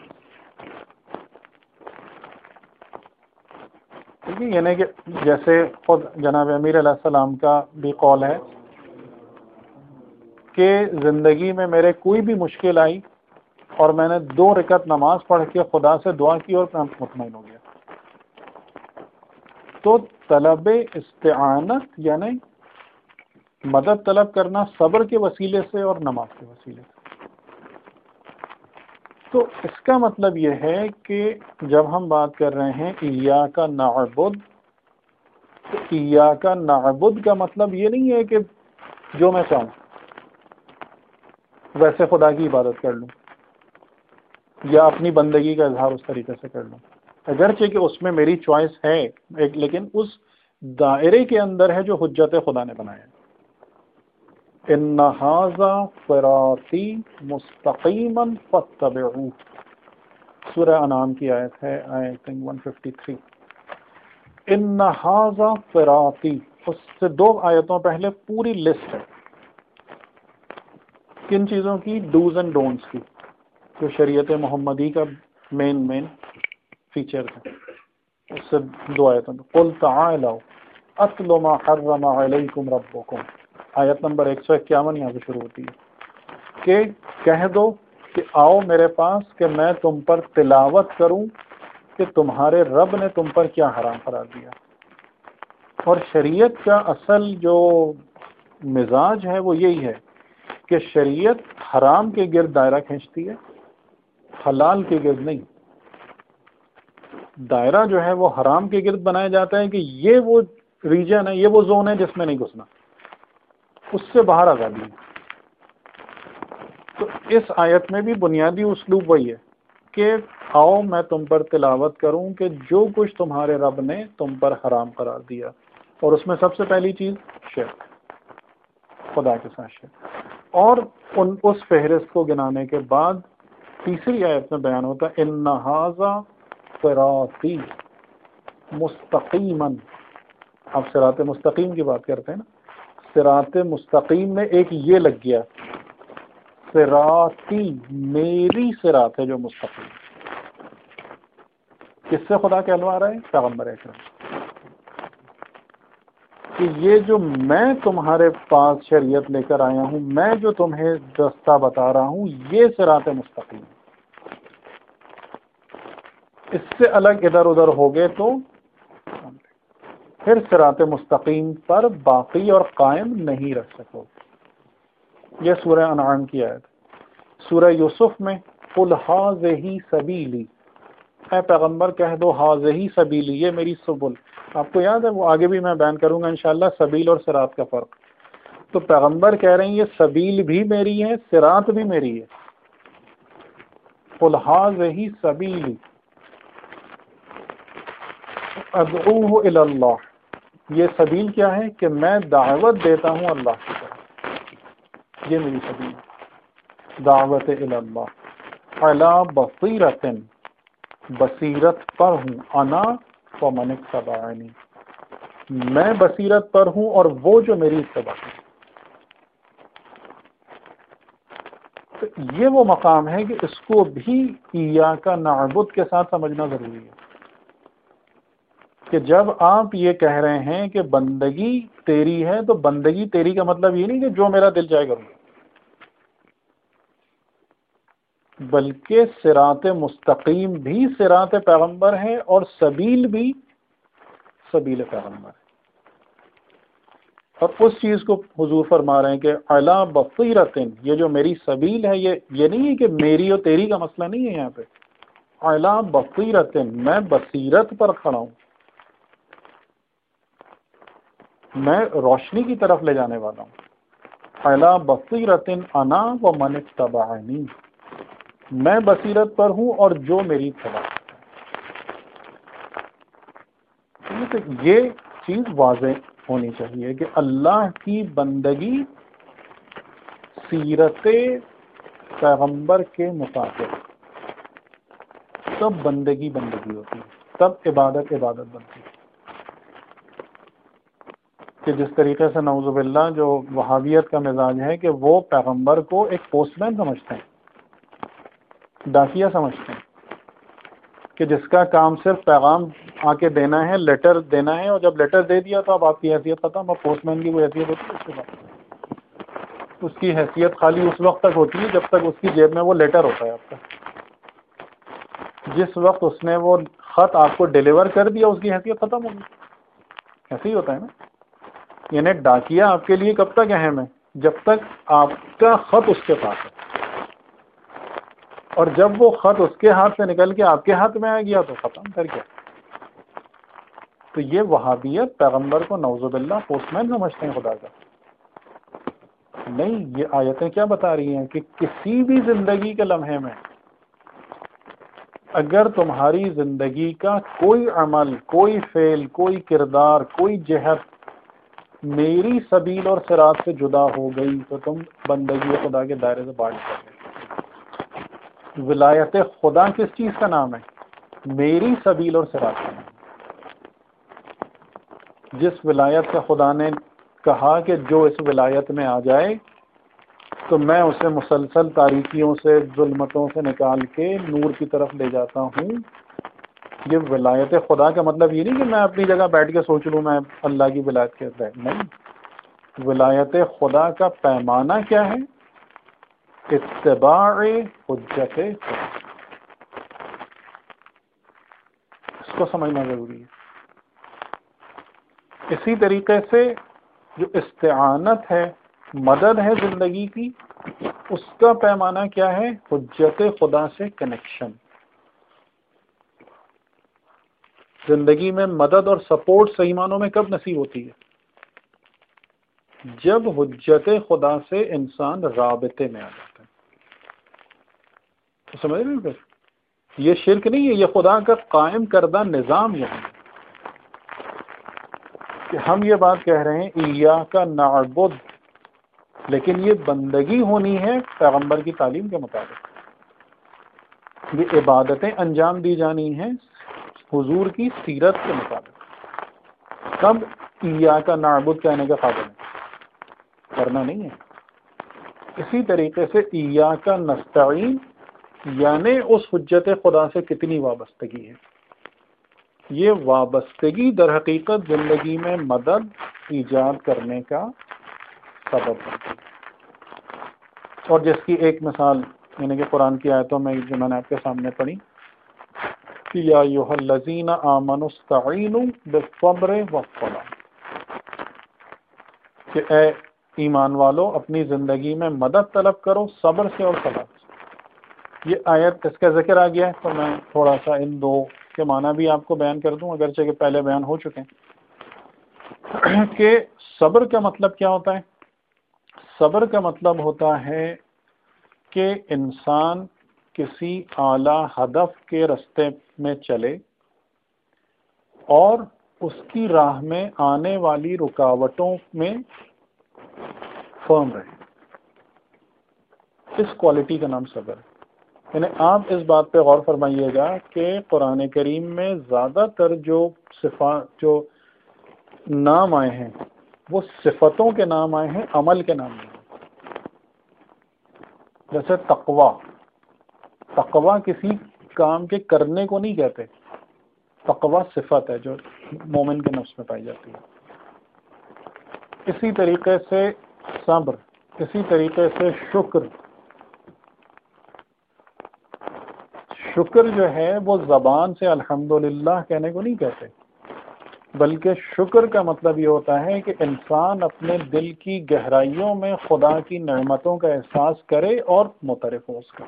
S1: ٹھیک ہے، یعنی کہ جیسے خود جناب امیر علیہ السلام کا بھی قول ہے کہ زندگی میں میرے کوئی بھی مشکل آئی اور میں نے 2 رکعت نماز پڑھ کے خدا سے دعا کی اور میں مطمئن ہو گیا۔ تو طلب استعانت یعنی مدد طلب کرنا صبر کے وسیلے سے اور نماز کے وسیلے سے۔ تو اس کا مطلب یہ ہے کہ جب ہم بات کر رہے ہیں ایاک نعبد، تو ایاک نعبد کا مطلب یہ نہیں ہے کہ جو میں چاہوں ویسے خدا کی عبادت کر لوں یا اپنی بندگی کا اظہار اس طریقے سے کر لوں، اگرچہ کہ اس میں میری چوائس ہے، لیکن اس دائرے کے اندر ہے جو حجت خدا نے بنایا ہے۔ ان ھذا صراطی مستقیما فاتبعوہ، سورہ انعام کی آیت ہے، آئی تھنک 153۔ ان ھذا صراطی، اس سے 2 آیتوں پہلے پوری لسٹ ہے کن چیزوں کی، ڈوز اینڈ ڈونٹس کی، جو شریعت محمدی کا مین فیچر ہے۔ اس سے 2 آیتوں میں قل تعالوا اتل ما حرم علیکم ربکم، آیت نمبر 151 یہاں سے شروع ہوتی ہے کہ کہہ دو کہ آؤ میرے پاس کہ میں تم پر تلاوت کروں کہ تمہارے رب نے تم پر کیا حرام قرار دیا۔ اور شریعت کا اصل جو مزاج ہے وہ یہی ہے کہ شریعت حرام کے گرد دائرہ کھینچتی ہے، حلال کے گرد نہیں۔ دائرہ جو ہے وہ حرام کے گرد بنایا جاتا ہے کہ یہ وہ ریجن ہے، یہ وہ زون ہے جس میں نہیں گھسنا، اس سے باہر آزادی ہے۔ تو اس آیت میں بھی بنیادی اسلوب وہی ہے کہ آؤ میں تم پر تلاوت کروں کہ جو کچھ تمہارے رب نے تم پر حرام قرار دیا، اور اس میں سب سے پہلی چیز شرک، خدا کے ساتھ شرک۔ اور اس فہرست کو گنانے کے بعد تیسری آیت میں بیان ہوتا ہے ان ھذا صراطی مستقیما، اب صراط مستقیم کی بات کرتے ہیں نا، صراط مستقیم میں ایک یہ لگ گیا، صراطی میری صراط ہے جو مستقیم۔ کس سے خدا کہلوا رہا ہے؟ پیغمبر اکرم کہ یہ جو میں تمہارے پاس شریعت لے کر آیا ہوں، میں جو تمہیں رستہ بتا رہا ہوں، یہ صراط مستقیم۔ اس سے الگ ادھر ادھر ہو گئے تو پھر صراط مستقیم پر باقی اور قائم نہیں رکھ سکو۔ یہ سورہ انعام کی آیت۔ سورہ یوسف میں قل ھٰذِہِ سبیلی، اے پیغمبر کہہ دو ھٰذِہِ سبیلی، یہ میری سبل۔ آپ کو یاد ہے، وہ آگے بھی میں بیان کروں گا انشاءاللہ سبیل اور صراط کا فرق۔ تو پیغمبر کہہ رہے ہیں یہ سبیل بھی میری ہے، صراط بھی میری ہے۔ قل ھٰذِہِ سبیلی ادعوہ الی اللہ، یہ سبیل کیا ہے کہ میں دعوت دیتا ہوں اللہ کی طرف، یہ میری سبیل ہے، دعوت الی اللہ علی بصیرۃ، بصیرت پر ہوں، انا ومن اتبعنی، میں بصیرت پر ہوں اور وہ جو میری اتباع ہے۔ تو یہ وہ مقام ہے کہ اس کو بھی ایاک نعبد کے ساتھ سمجھنا ضروری ہے کہ جب آپ یہ کہہ رہے ہیں کہ بندگی تیری ہے، تو بندگی تیری کا مطلب یہ نہیں کہ جو میرا دل چاہے کروں، بلکہ صراط مستقیم بھی صراط پیغمبر ہے اور سبیل بھی سبیل پیغمبر ہے۔ اور اس چیز کو حضور فرما رہے ہیں کہ علی بصیرۃ، یہ جو میری سبیل ہے یہ نہیں ہے کہ میری اور تیری کا مسئلہ نہیں ہے، یہاں پہ علی بصیرۃ، میں بصیرت پر کھڑا ہوں، میں روشنی کی طرف لے جانے والا ہوں۔ علی بصیرۃ انا ومن اتبعنی، میں بصیرت پر ہوں اور جو میری اتباع کرتا ہے۔ یہ چیز واضح ہونی چاہیے کہ اللہ کی بندگی سیرت پیغمبر کے مطابق، تب بندگی بندگی ہوتی ہے، تب عبادت عبادت بنتی ہے۔ کہ جس طریقے سے نعوذ باللہ جو وہابیت کا مزاج ہے کہ وہ پیغمبر کو ایک پوسٹ مین سمجھتے ہیں، ڈاکیہ سمجھتے ہیں، کہ جس کا کام صرف پیغام آ کے دینا ہے، لیٹر دینا ہے، اور جب لیٹر دے دیا تو اب آپ کی حیثیت ختم۔ اب پوسٹ مین کی کوئی حیثیت ہوتی ہے اس کے بعد؟ اس کی حیثیت خالی اس وقت تک ہوتی ہے جب تک اس کی جیب میں وہ لیٹر ہوتا ہے آپ کا۔ جس وقت اس نے وہ خط آپ کو ڈیلیور کر دیا اس کی حیثیت ختم ہوگی۔ ایسے ہی ہوتا ہے نا، یعنی ڈاکیہ آپ کے لیے کب تک اہم ہے؟ جب تک آپ کا خط اس کے پاس ہے، اور جب وہ خط اس کے ہاتھ سے نکل کے آپ کے ہاتھ میں آ گیا تو ختم کر کے۔ تو یہ وہابیت پیغمبر کو نعوذ باللہ پوسٹ مین سمجھتے ہیں خدا کا۔ نہیں، یہ آیتیں کیا بتا رہی ہیں کہ کسی بھی زندگی کے لمحے میں اگر تمہاری زندگی کا کوئی عمل، کوئی فعل، کوئی کردار، کوئی جہت میری سبیل اور صراط سے جدا ہو گئی تو تم بندگی خدا کے دائرے سے باہر نکل گئے۔ ولایت خدا کس چیز کا نام ہے؟ میری سبیل اور صراط کا نام۔ جس ولایت کا خدا نے کہا کہ جو اس ولایت میں آ جائے تو میں اسے مسلسل تاریکیوں سے، ظلمتوں سے نکال کے نور کی طرف لے جاتا ہوں، یہ ولایت خدا کا مطلب یہ نہیں کہ میں اپنی جگہ بیٹھ کے سوچ لوں میں اللہ کی ولایت کے بیٹھ، نہیں، ولایت خدا کا پیمانہ کیا ہے؟ اتباع حجت خدا، اس کو سمجھنا ضروری ہے۔ اسی طریقے سے جو استعانت ہے، مدد ہے زندگی کی، اس کا پیمانہ کیا ہے؟ حجت خدا سے کنیکشن۔ زندگی میں مدد اور سپورٹ صحیح معنوں میں کب نصیب ہوتی ہے؟ جب حجت خدا سے انسان رابطے میں آ جاتا ہے۔ تو سمجھ رہے ہیں پھر یہ شرک نہیں ہے، یہ خدا کا قائم کردہ نظام یہ ہے کہ ہم یہ بات کہہ رہے ہیں ایاک نعبد، لیکن یہ بندگی ہونی ہے پیغمبر کی تعلیم کے مطابق، یہ عبادتیں انجام دی جانی ہیں حضور کی سیرت کے مطابق۔ کب ایاک نعبد کہنے کا قابل ہے؟ کرنا نہیں ہے۔ اسی طریقے سے ایاک نستعین یعنی اس حجت خدا سے کتنی وابستگی ہے، یہ وابستگی در حقیقت زندگی میں مدد ایجاد کرنے کا سبب بنتی ہے۔ اور جس کی ایک مثال یعنی کہ قرآن کی آیتوں میں جو میں نے آپ کے سامنے پڑھی کہ یا ایھا الذین آمنوا استعینوا بالصبر والصلاۃ، کہ اے ایمان والو اپنی زندگی میں مدد طلب کرو صبر سے اور صلاۃ سے۔ یہ آیت اس کا ذکر آ گیا ہے تو میں تھوڑا سا ان دو کے معنی بھی آپ کو بیان کر دوں، اگرچہ کہ پہلے بیان ہو چکے ہیں کہ صبر کا مطلب کیا ہوتا ہے؟ صبر کا مطلب ہوتا ہے کہ انسان کسی اعلیٰ ہدف کے راستے میں چلے اور اس کی راہ میں آنے والی رکاوٹوں میں فرم رہے، اس کوالٹی کا نام صبر ہے۔ یعنی آپ اس بات پہ غور فرمائیے گا کہ قرآن کریم میں زیادہ تر جو صفات جو نام آئے ہیں وہ صفتوں کے نام آئے ہیں، عمل کے نام نہیں۔ جیسے تقوی کسی کام کے کرنے کو نہیں کہتے، تقوی صفت ہے جو مومن کے نفس میں پائی جاتی ہے۔ اسی طریقے سے صبر، اسی طریقے سے شکر جو ہے وہ زبان سے الحمدللہ کہنے کو نہیں کہتے، بلکہ شکر کا مطلب یہ ہوتا ہے کہ انسان اپنے دل کی گہرائیوں میں خدا کی نعمتوں کا احساس کرے اور معترف ہو اس کا۔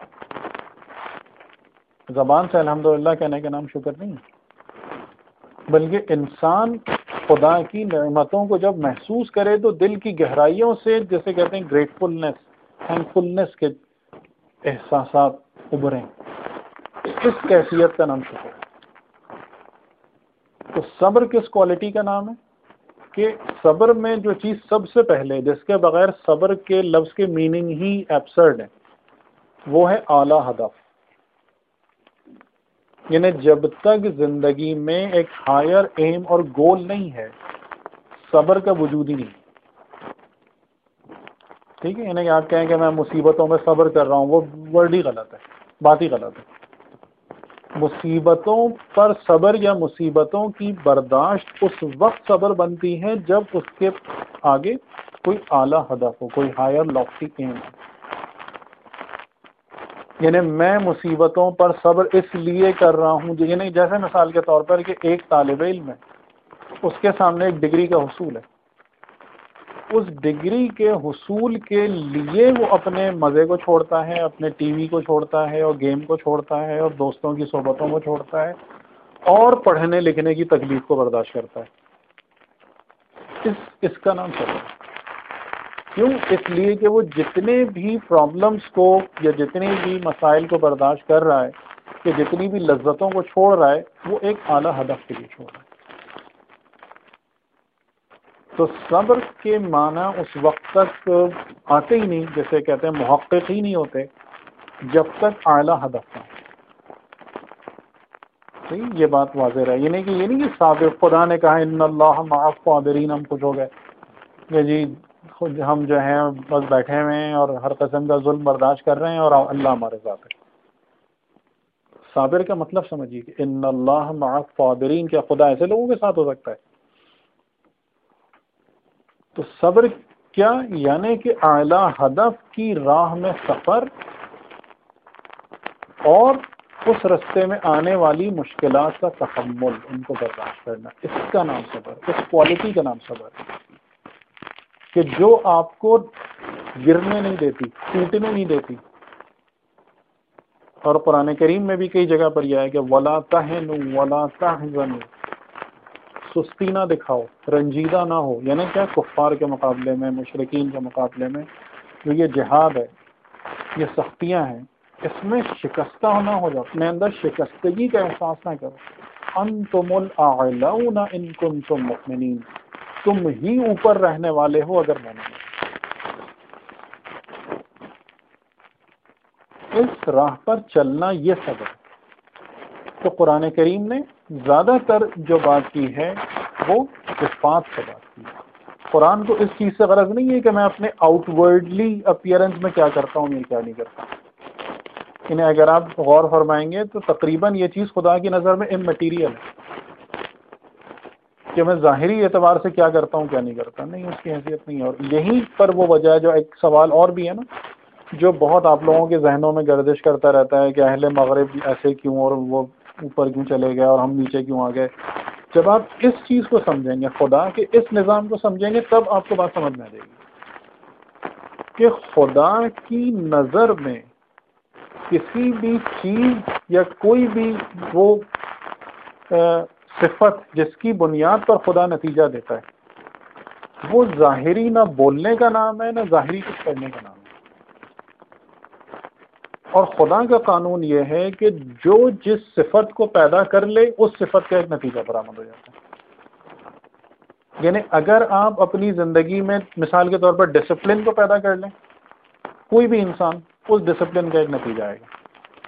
S1: زبان سے الحمدللہ کہنے کا نام شکر نہیں، بلکہ انسان خدا کی نعمتوں کو جب محسوس کرے تو دل کی گہرائیوں سے، جیسے کہتے ہیں گریٹفلنس، تھینکفلنس کے احساسات ابھریں، اس کیفیت کا نام شکر ہے۔ تو صبر کس کوالٹی کا نام ہے؟ کہ صبر میں جو چیز سب سے پہلے، جس کے بغیر صبر کے لفظ کے میننگ ہی ایبسرڈ ہے، وہ ہے اعلیٰ ہدف۔ یعنی جب تک زندگی میں ایک ہائر ایم اور گول نہیں ہے، صبر کا وجود ہی نہیں۔ ٹھیک ہے، یعنی کہ آپ کہیں کہ میں مصیبتوں میں صبر کر رہا ہوں، وہ ورڈ ہی غلط ہے، بات ہی غلط ہے۔ مصیبتوں پر صبر یا مصیبتوں کی برداشت اس وقت صبر بنتی ہے جب اس کے آگے کوئی اعلیٰ ہدف ہو، کوئی ہائر لافٹی ایم ہو۔ یعنی میں مصیبتوں پر صبر اس لیے کر رہا ہوں، یعنی جیسے مثال کے طور پر کہ ایک طالب علم ہے، اس کے سامنے ایک ڈگری کا حصول ہے، اس ڈگری کے حصول کے لیے وہ اپنے مزے کو چھوڑتا ہے، اپنے ٹی وی کو چھوڑتا ہے، اور گیم کو چھوڑتا ہے، اور دوستوں کی صحبتوں کو چھوڑتا ہے، اور پڑھنے لکھنے کی تکلیف کو برداشت کرتا ہے۔ اس کا نام صبر ہے۔ کیوں؟ اس لیے کہ وہ جتنے بھی پرابلمس کو یا جتنے بھی مسائل کو برداشت کر رہا ہے، کہ جتنی بھی لذتوں کو چھوڑ رہا ہے، وہ ایک اعلیٰ ہدف کے لیے چھوڑ رہا ہے۔ تو صبر کے معنی اس وقت تک آتے ہی نہیں، جیسے کہتے ہیں محقق ہی نہیں ہوتے جب تک اعلیٰ ہدف نہ ہو۔ صحیح، یہ بات واضح رہے، یعنی کہ یہ نہیں کہ صابر، خدا نے کہا ان اللہ مع الصابرین، ہم کچھ ہو گئے کہ جی ہم جو ہیں بس بیٹھے ہوئے ہیں اور ہر قسم کا ظلم برداشت کر رہے ہیں اور اللہ ہمارے ساتھ ہے۔ صابر کا مطلب سمجھیے کہ ان اللہ مع الصابرین، کیا خدا ایسے لوگوں کے ساتھ ہو سکتا ہے؟ تو صبر کیا یعنی کہ اعلیٰ ہدف کی راہ میں سفر اور اس رستے میں آنے والی مشکلات کا تحمل، ان کو برداشت کرنا، اس کا نام صبر، اس کوالٹی کا نام صبر، کہ جو آپ کو گرنے نہیں دیتی، ٹوٹنے نہیں دیتی۔ اور قرآن کریم میں بھی کئی جگہ پر یہ ہے کہ وَلَا تَهِنُوا وَلَا تَحْزَنُوا، سستی نہ دکھاؤ، رنجیدہ نہ ہو، یعنی کیا؟ کفار کے مقابلے میں، مشرکین کے مقابلے میں جو یہ جہاد ہے، یہ سختیاں ہیں، اس میں شکستہ نہ ہو جاؤ، اپنے اندر شکستگی کا احساس نہ کرو۔ انتم الاعلون ان کنتم مؤمنین، تم ہی اوپر رہنے والے ہو اگر مومن ہو۔ اس راہ پر چلنا یہ صبر ہے۔ تو قرآن کریم نے زیادہ تر جو بات کی ہے وہ صفات سے بات کی ہے۔ قرآن کو اس چیز سے غرض نہیں ہے کہ میں اپنے آؤٹ ورڈلی اپیئرنس میں کیا کرتا ہوں یا کیا نہیں کرتا۔ انہیں اگر آپ غور فرمائیں گے تو تقریباً یہ چیز خدا کی نظر میں اممیٹیریل ہے کہ میں ظاہری اعتبار سے کیا کرتا ہوں کیا نہیں کرتا، نہیں، اس کی حیثیت نہیں ہے۔ اور یہیں پر وہ وجہ ہے، جو ایک سوال اور بھی ہے نا، جو بہت آپ لوگوں کے ذہنوں میں گردش کرتا رہتا ہے کہ اہل مغرب ایسے کیوں اور وہ اوپر کیوں چلے گئے اور ہم نیچے کیوں آ گئے۔ جب آپ اس چیز کو سمجھیں گے، خدا کے اس نظام کو سمجھیں گے، تب آپ کو بات سمجھ میں آ جائے گی کہ خدا کی نظر میں کسی بھی چیز یا کوئی بھی وہ صفت جس کی بنیاد پر خدا نتیجہ دیتا ہے، وہ ظاہری نہ بولنے کا نام ہے، نہ ظاہری کچھ کرنے کا نام ہے۔ اور خدا کا قانون یہ ہے کہ جو جس صفت کو پیدا کر لے، اس صفت کا ایک نتیجہ برآمد ہو جاتا ہے۔ یعنی اگر آپ اپنی زندگی میں مثال کے طور پر ڈسپلن کو پیدا کر لیں، کوئی بھی انسان، اس ڈسپلن کا ایک نتیجہ آئے گا۔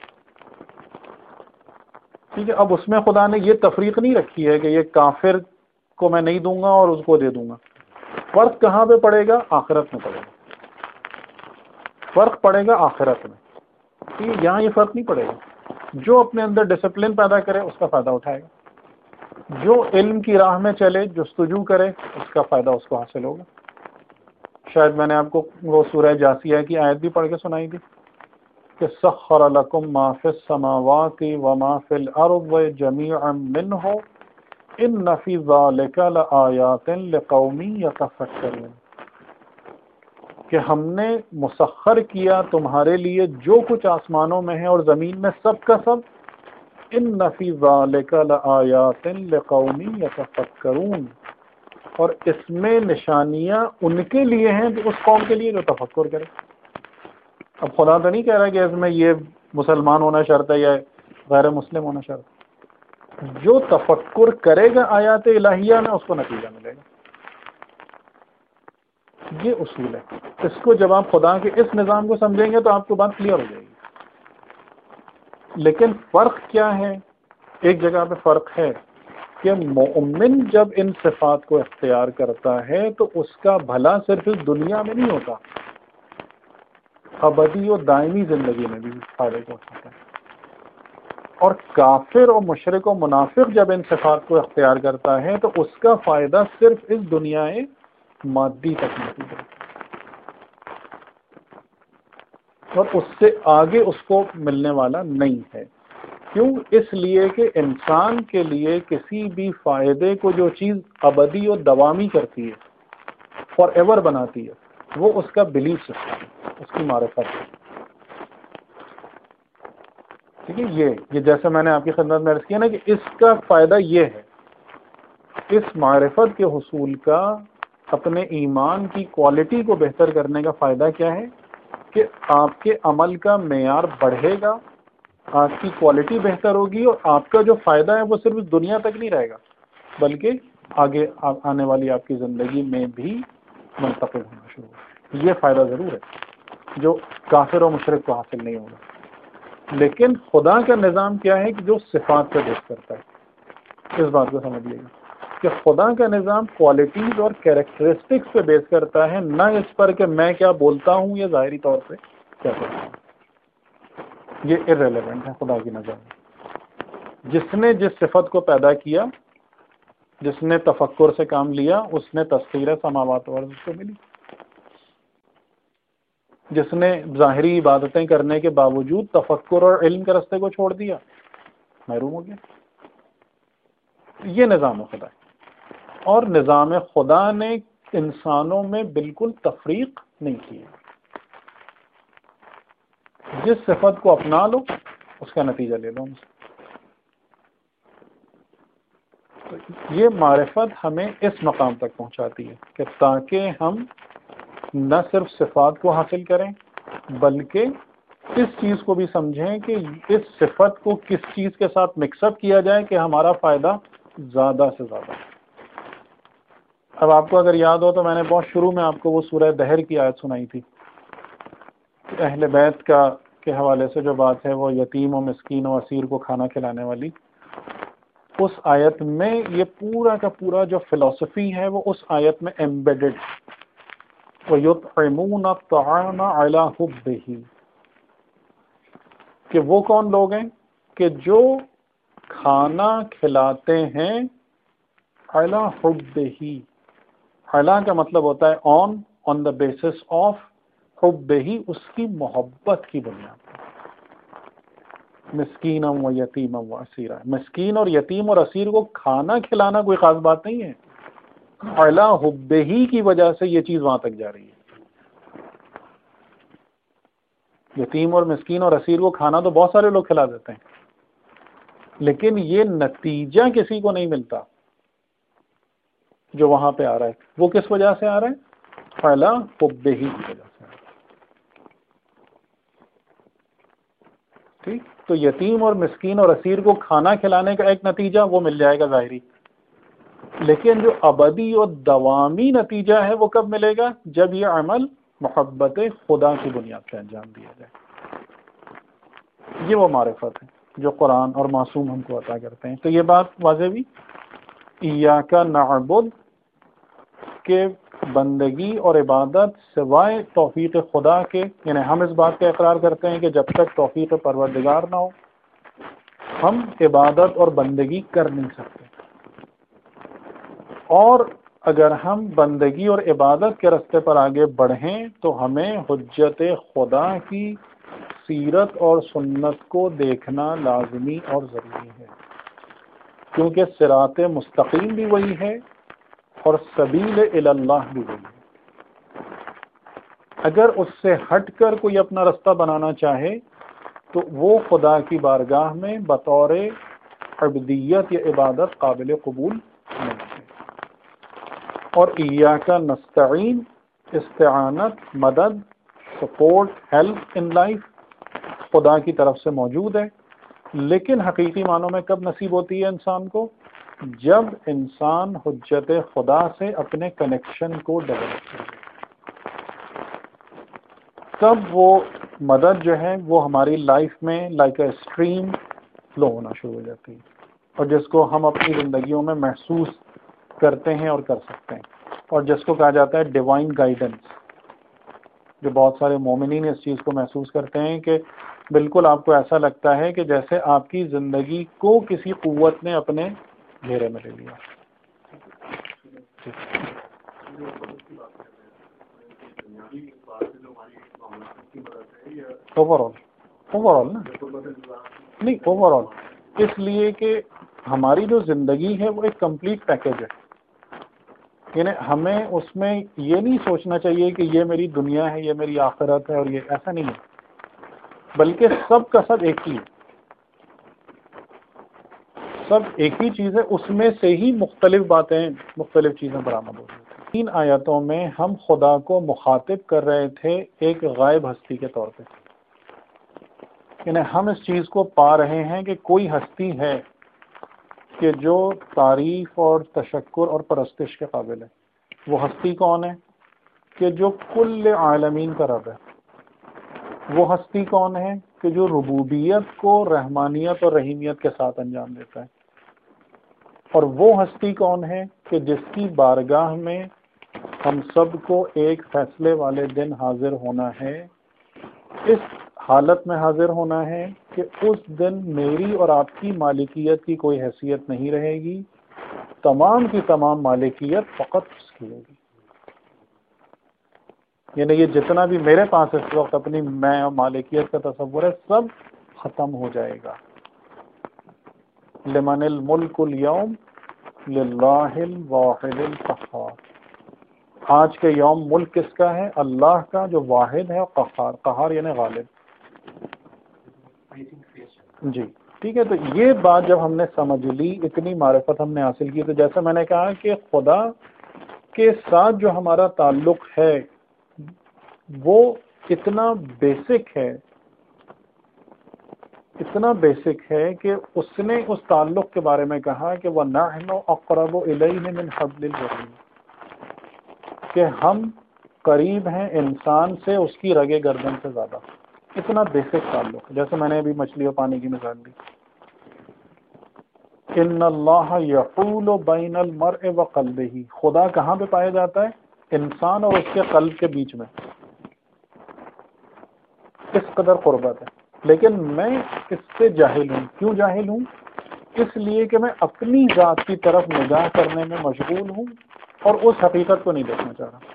S1: ٹھیک ہے، اب اس میں خدا نے یہ تفریق نہیں رکھی ہے کہ یہ کافر کو میں نہیں دوں گا اور اس کو دے دوں گا۔ فرق کہاں پہ پڑے گا؟ آخرت میں پڑے گا۔ فرق پڑے گا آخرت میں۔ یہاں یہ فرق نہیں پڑے گا۔ جو اپنے اندر ڈسپلن پیدا کرے اس کا فائدہ اٹھائے گا، جو علم کی راہ میں چلے، جستجو کرے، اس کا فائدہ اس کو حاصل ہوگا۔ شاید میں نے آپ کو وہ سورہ جاسیہ کی آیت بھی پڑھ کے سنائی تھی کہ سخر لکم ما فی السماوات وما فی الارض جمیعا منہ ان فی ذلک لآیات لقوم یتفکرون، کہ ہم نے مسخر کیا تمہارے لیے جو کچھ آسمانوں میں ہے اور زمین میں، سب کا سب، ان فی ذلک لآیات لقوم یتفکرون، اور اس میں نشانیاں ان کے لیے ہیں جو اس قوم کے لیے جو تفکر کرے۔ اب خدا تو نہیں کہہ رہا کہ اس میں یہ مسلمان ہونا شرط ہے یا غیر مسلم ہونا شرط ہے۔ جو تفکر کرے گا آیات الہیہ میں، اس کو نتیجہ ملے گا۔ یہ اصول ہے۔ اس کو جب آپ خدا کے اس نظام کو سمجھیں گے تو آپ کو بات کلیئر ہو جائے گی۔ لیکن فرق کیا ہے؟ ایک جگہ پہ فرق ہے کہ مومن جب ان صفات کو اختیار کرتا ہے تو اس کا بھلا صرف اس دنیا میں نہیں ہوتا، ابدی اور دائمی زندگی میں بھی فائدے کو اٹھاتا ہے۔ اور کافر اور مشرک و منافق جب ان صفات کو اختیار کرتا ہے تو اس کا فائدہ صرف اس دنیا مادی تک نہیں ہے، اور اس سے آگے اس کو ملنے والا نہیں ہے۔ کیوں؟ اس لیے کہ انسان کے لیے کسی بھی فائدے کو جو چیز ابدی اور دوامی کرتی ہے، فار ایور بناتی ہے، وہ اس کا بلیف سسٹم ہے، اس کی معرفت ہے۔ ٹھیک ہے، یہ جیسے میں نے آپ کی خدمت میں عرض کیا نا کہ اس کا فائدہ یہ ہے، اس معرفت کے حصول کا اپنے ایمان کی کوالٹی کو بہتر کرنے کا فائدہ کیا ہے کہ آپ کے عمل کا معیار بڑھے گا، آپ کی کوالٹی بہتر ہوگی، اور آپ کا جو فائدہ ہے وہ صرف دنیا تک نہیں رہے گا بلکہ آگے آنے والی آپ کی زندگی میں بھی منتقل ہونا شروع ہوگا۔ یہ فائدہ ضرور ہے جو کافر و مشرک کو حاصل نہیں ہوگا۔ لیکن خدا کا نظام کیا ہے کہ جو صفات پہ بیس کرتا ہے۔ اس بات کو سمجھیے گا کہ خدا کا نظام کوالٹیز اور کیریکٹرسٹکس پہ بیس کرتا ہے، نہ اس پر کہ میں کیا بولتا ہوں یا ظاہری طور پہ کیا کرتا ہوں۔ یہ ارریلیونٹ ہے خدا کی نظر میں۔ جس نے جس صفت کو پیدا کیا، جس نے تفکر سے کام لیا، اس نے تسخیر سماوات و ارض کو ملی۔ جس نے ظاہری عبادتیں کرنے کے باوجود تفکر اور علم کے راستے کو چھوڑ دیا، محروم ہو گیا۔ یہ نظام خدا ہے، اور نظام خدا نے انسانوں میں بالکل تفریق نہیں کی ہے۔ جس صفت کو اپنا لو اس کا نتیجہ لے لو۔ تو یہ معرفت ہمیں اس مقام تک پہنچاتی ہے کہ تاکہ ہم نہ صرف صفات کو حاصل کریں بلکہ اس چیز کو بھی سمجھیں کہ اس صفت کو کس چیز کے ساتھ مکس اپ کیا جائے کہ ہمارا فائدہ زیادہ سے زیادہ۔ اب آپ کو اگر یاد ہو تو میں نے بہت شروع میں آپ کو وہ سورہ دہر کی آیت سنائی تھی، اہل بیت کے حوالے سے جو بات ہے، وہ یتیم و مسکین و اسیر کو کھانا کھلانے والی۔ اس آیت میں یہ پورا کا پورا جو فلسفی ہے وہ اس آیت میں ایمبیڈڈ ہے۔ وَيُطْعِمُونَ الطَّعَامَ عَلَىٰ حُبِّهِ، کہ وہ کون لوگ ہیں کہ جو کھانا کھلاتے ہیں عَلَىٰ حُبِّهِ۔ عَلَىٰ کا مطلب ہوتا ہے on the basis of حُبِّهِ، اس کی محبت کی بنیاد پر۔ مسکین و یتیم و اسیرا، مسکین اور یتیم اور اسیر کو کھانا کھلانا کوئی خاص بات نہیں ہے، علی حبہ کی وجہ سے یہ چیز وہاں تک جا رہی ہے۔ یتیم اور مسکین اور اسیر کو کھانا تو بہت سارے لوگ کھلا دیتے ہیں، لیکن یہ نتیجہ کسی کو نہیں ملتا جو وہاں پہ آ رہا ہے۔ وہ کس وجہ سے آ رہا ہے؟ علی حبہ کی وجہ سے۔ ٹھیک، تو یتیم اور مسکین اور اسیر کو کھانا کھلانے کا ایک نتیجہ وہ مل جائے گا ظاہری، لیکن جو ابدی اور دوامی نتیجہ ہے وہ کب ملے گا؟ جب یہ عمل محبت خدا کی بنیاد پہ انجام دیا جائے۔ یہ وہ معرفت ہے جو قرآن اور معصوم ہم کو عطا کرتے ہیں۔ تو یہ بات واضح ہوئی، ایاک نعبد، کہ بندگی اور عبادت سوائے توفیق خدا کے، یعنی ہم اس بات کا اقرار کرتے ہیں کہ جب تک توفیق پروردگار نہ ہو ہم عبادت اور بندگی کر نہیں سکتے، اور اگر ہم بندگی اور عبادت کے راستے پر آگے بڑھیں تو ہمیں حجت خدا کی سیرت اور سنت کو دیکھنا لازمی اور ضروری ہے، کیونکہ صراط مستقیم بھی وہی ہے اور سبیل الی اللہ بھی وہی ہے۔ اگر اس سے ہٹ کر کوئی اپنا راستہ بنانا چاہے تو وہ خدا کی بارگاہ میں بطور عبدیت یا عبادت قابل قبول نہیں ہے۔ اور ایاک نستعین، استعانت، مدد، سپورٹ، ہیلپ ان لائف خدا کی طرف سے موجود ہے، لیکن حقیقی معنوں میں کب نصیب ہوتی ہے انسان کو؟ جب انسان حجت خدا سے اپنے کنیکشن کو ڈیولپ کرے، تب وہ مدد جو ہے وہ ہماری لائف میں لائک اے اسٹریم فلو ہونا شروع ہو جاتی ہے، اور جس کو ہم اپنی زندگیوں میں محسوس کرتے ہیں اور کر سکتے ہیں، اور جس کو کہا جاتا ہے ڈیوائن گائیڈنس، جو بہت سارے مومنین اس چیز کو محسوس کرتے ہیں کہ بالکل آپ کو ایسا لگتا ہے کہ جیسے آپ کی زندگی کو کسی قوت نے اپنے گھیرے میں لے لیا۔ اوور آل نا، نہیں اوور آل، اس لیے کہ ہماری جو زندگی ہے وہ ایک کمپلیٹ پیکج ہے، یعنی ہمیں اس میں یہ نہیں سوچنا چاہیے کہ یہ میری دنیا ہے، یہ میری آخرت ہے، اور یہ ایسا نہیں ہے، بلکہ سب کا سب ایک ہی ہے، سب ایک ہی چیز ہے، اس میں سے ہی مختلف باتیں، مختلف چیزیں برآمد ہوتی ہیں۔ تین آیتوں میں ہم خدا کو مخاطب کر رہے تھے ایک غائب ہستی کے طور پہ، یعنی ہم اس چیز کو پا رہے ہیں کہ کوئی ہستی ہے کہ جو تعریف اور تشکر اور پرستش کے قابل ہے۔ وہ ہستی کون ہے؟ کہ جو کل عالمین کا رب ہے۔ وہ ہستی کون ہے؟ کہ جو ربوبیت کو رحمانیت اور رحیمیت کے ساتھ انجام دیتا ہے۔ اور وہ ہستی کون ہے؟ کہ جس کی بارگاہ میں ہم سب کو ایک فیصلے والے دن حاضر ہونا ہے۔ اس حالت میں حاضر ہونا ہے کہ اس دن میری اور آپ کی مالکیت کی کوئی حیثیت نہیں رہے گی، تمام کی تمام مالکیت فقط اس کی ہوگی. یعنی یہ جتنا بھی میرے پاس اس وقت اپنی میں اور مالکیت کا تصور ہے سب ختم ہو جائے گا. لمن الملک اليوم للہ الواحد القہار. آج کے یوم ملک کس کا ہے؟ اللہ کا، جو واحد ہے اور قہار. قہار یعنی غالب. جی ٹھیک ہے. تو یہ بات جب ہم نے سمجھ لی، اتنی معرفت ہم نے حاصل کی، تو جیسا میں نے کہا کہ خدا کے ساتھ جو ہمارا تعلق ہے وہ اتنا بیسک ہے، اتنا بیسک ہے کہ اس نے اس تعلق کے بارے میں کہا کہ وَنَحْنُ أَقْرَبُ إِلَيْهِ مِنْ حَبْلِ الْوَرِيدِ، کہ ہم قریب ہیں انسان سے اس کی رگ گردن سے زیادہ. اتنا بیسک تعلق. جیسے میں نے ابھی مچھلی اور پانی کی مثال دی. ان اللہ یحول بین المرء وقلبہ، خدا کہاں پہ پایا جاتا ہے؟ انسان اور اس کے قلب کے بیچ میں. اس قدر قربت ہے. لیکن میں اس سے جاہل ہوں. کیوں جاہل ہوں؟ اس لیے کہ میں اپنی ذات کی طرف نگاہ کرنے میں مشغول ہوں اور اس حقیقت کو نہیں دیکھنا چاہ رہا.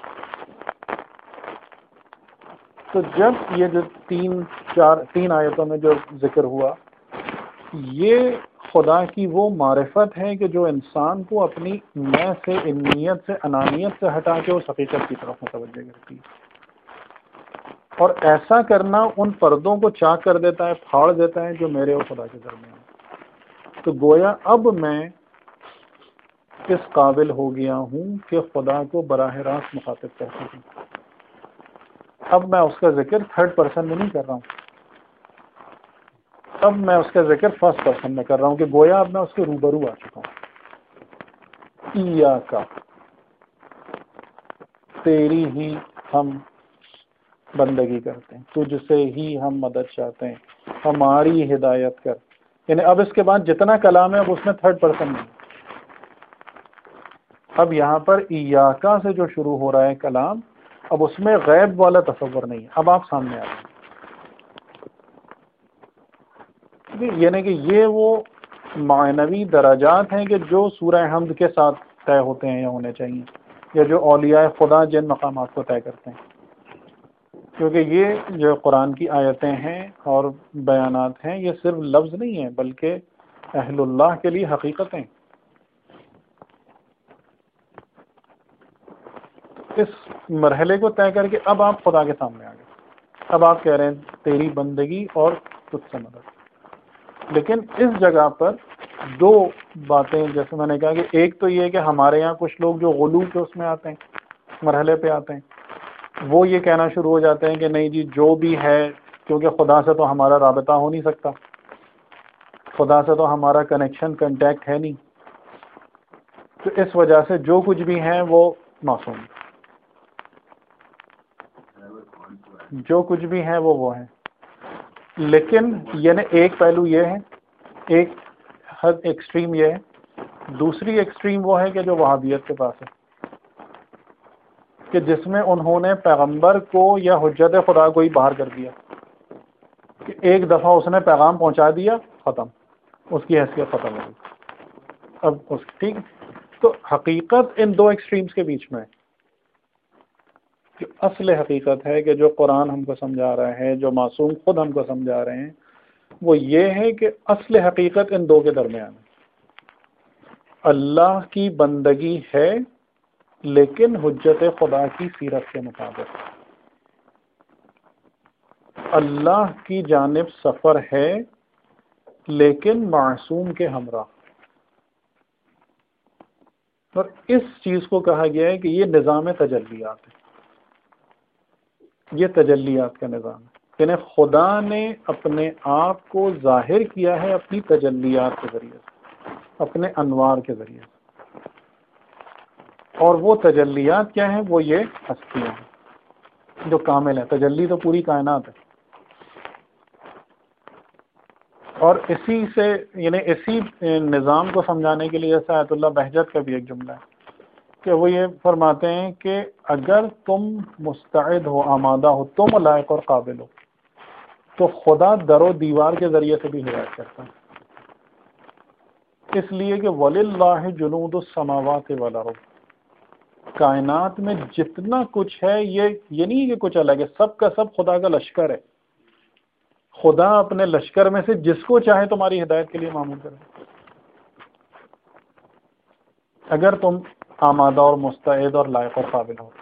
S1: تو جب یہ جو تین آیتوں میں جو ذکر ہوا، یہ خدا کی وہ معرفت ہے کہ جو انسان کو اپنی میں سے، انیت سے، انانیت سے ہٹا کے اس حقیقت کی طرف متوجہ کرتی ہے. اور ایسا کرنا ان پردوں کو چاک کر دیتا ہے، پھاڑ دیتا ہے جو میرے اور خدا کے درمیان. تو گویا اب میں اس قابل ہو گیا ہوں کہ خدا کو براہ راست مخاطب کر سکوں. اب میں اس کا ذکر تھرڈ پرسن میں نہیں کر رہا ہوں، اب میں اس کا ذکر فرسٹ پرسن میں کر رہا ہوں کہ گویا اب میں اس کے روبرو آ چکا ہوں. ایاکا، تیری ہی ہم بندگی کرتے ہیں، تجھ سے ہی ہم مدد چاہتے ہیں، ہماری ہدایت کر. یعنی اب اس کے بعد جتنا کلام ہے اب اس میں تھرڈ پرسن نہیں. اب یہاں پر ایاکا سے جو شروع ہو رہا ہے کلام، اب اس میں غیب والا تصور نہیں ہے. اب آپ سامنے آ رہے ہیں. یعنی کہ یہ وہ معنوی درجات ہیں کہ جو سورہ حمد کے ساتھ طے ہوتے ہیں یا ہونے چاہیے، یا جو اولیاء خدا جن مقامات کو طے کرتے ہیں. کیونکہ یہ جو قرآن کی آیتیں ہیں اور بیانات ہیں، یہ صرف لفظ نہیں ہیں بلکہ اہل اللہ کے لیے حقیقتیں. اس مرحلے کو طے کر کے اب آپ خدا کے سامنے آ گئے. اب آپ کہہ رہے ہیں تیری بندگی اور تجھ سے مدد. لیکن اس جگہ پر دو باتیں، جیسے میں نے کہا کہ ایک تو یہ کہ ہمارے یہاں کچھ لوگ جو غلو کے اس میں آتے ہیں، مرحلے پہ آتے ہیں، وہ یہ کہنا شروع ہو جاتے ہیں کہ نہیں جی جو بھی ہے، کیونکہ خدا سے تو ہمارا رابطہ ہو نہیں سکتا، خدا سے تو ہمارا کنیکشن کنٹیکٹ ہے نہیں، تو اس وجہ سے جو کچھ بھی ہیں وہ معصوم، جو کچھ بھی ہیں وہ ہیں. لیکن یعنی ایک پہلو یہ ہے، ایک حد ایکسٹریم یہ ہے. دوسری ایکسٹریم وہ ہے کہ جو وہابیت کے پاس ہے، کہ جس میں انہوں نے پیغمبر کو یا حجت خدا کو ہی باہر کر دیا کہ ایک دفعہ اس نے پیغام پہنچا دیا، ختم، اس کی حیثیت ختم ہو گئی. اب اس ٹھیک. تو حقیقت ان دو ایکسٹریمز کے بیچ میں ہے. جو اصل حقیقت ہے کہ جو قرآن ہم کو سمجھا رہا ہے، جو معصوم خود ہم کو سمجھا رہے ہیں، وہ یہ ہے کہ اصل حقیقت ان دو کے درمیان ہے. اللہ کی بندگی ہے لیکن حجت خدا کی سیرت کے مطابق. اللہ کی جانب سفر ہے لیکن معصوم کے ہمراہ. اور اس چیز کو کہا گیا ہے کہ یہ نظام تجلیات ہے، یہ تجلیات کا نظام ہے. یعنی خدا نے اپنے آپ کو ظاہر کیا ہے اپنی تجلیات کے ذریعے سے، اپنے انوار کے ذریعے سے. اور وہ تجلیات کیا ہیں؟ وہ یہ ہستیاں ہیں جو کامل ہیں. تجلی تو پوری کائنات ہے. اور اسی سے یعنی اسی نظام کو سمجھانے کے لیے جیسے آیت اللہ بہجت کا بھی ایک جملہ ہے کہ وہ یہ فرماتے ہیں کہ اگر تم مستعد ہو، آمادہ ہو، تم لائق اور قابل ہو، تو خدا در و دیوار کے ذریعے سے بھی ہدایت کرتا ہے، اس لیے کہ وَلِلَّهِ جُنُودُ السَّمَاوَاتِ وَالْأَرْضِ، کائنات میں جتنا کچھ ہے یہ نہیں کہ کچھ الگ ہے، سب کا سب خدا کا لشکر ہے. خدا اپنے لشکر میں سے جس کو چاہے تمہاری ہدایت کے لیے معمول کرے، اگر تم آمادہ اور مستعد اور لائق اور قابل ہو تو.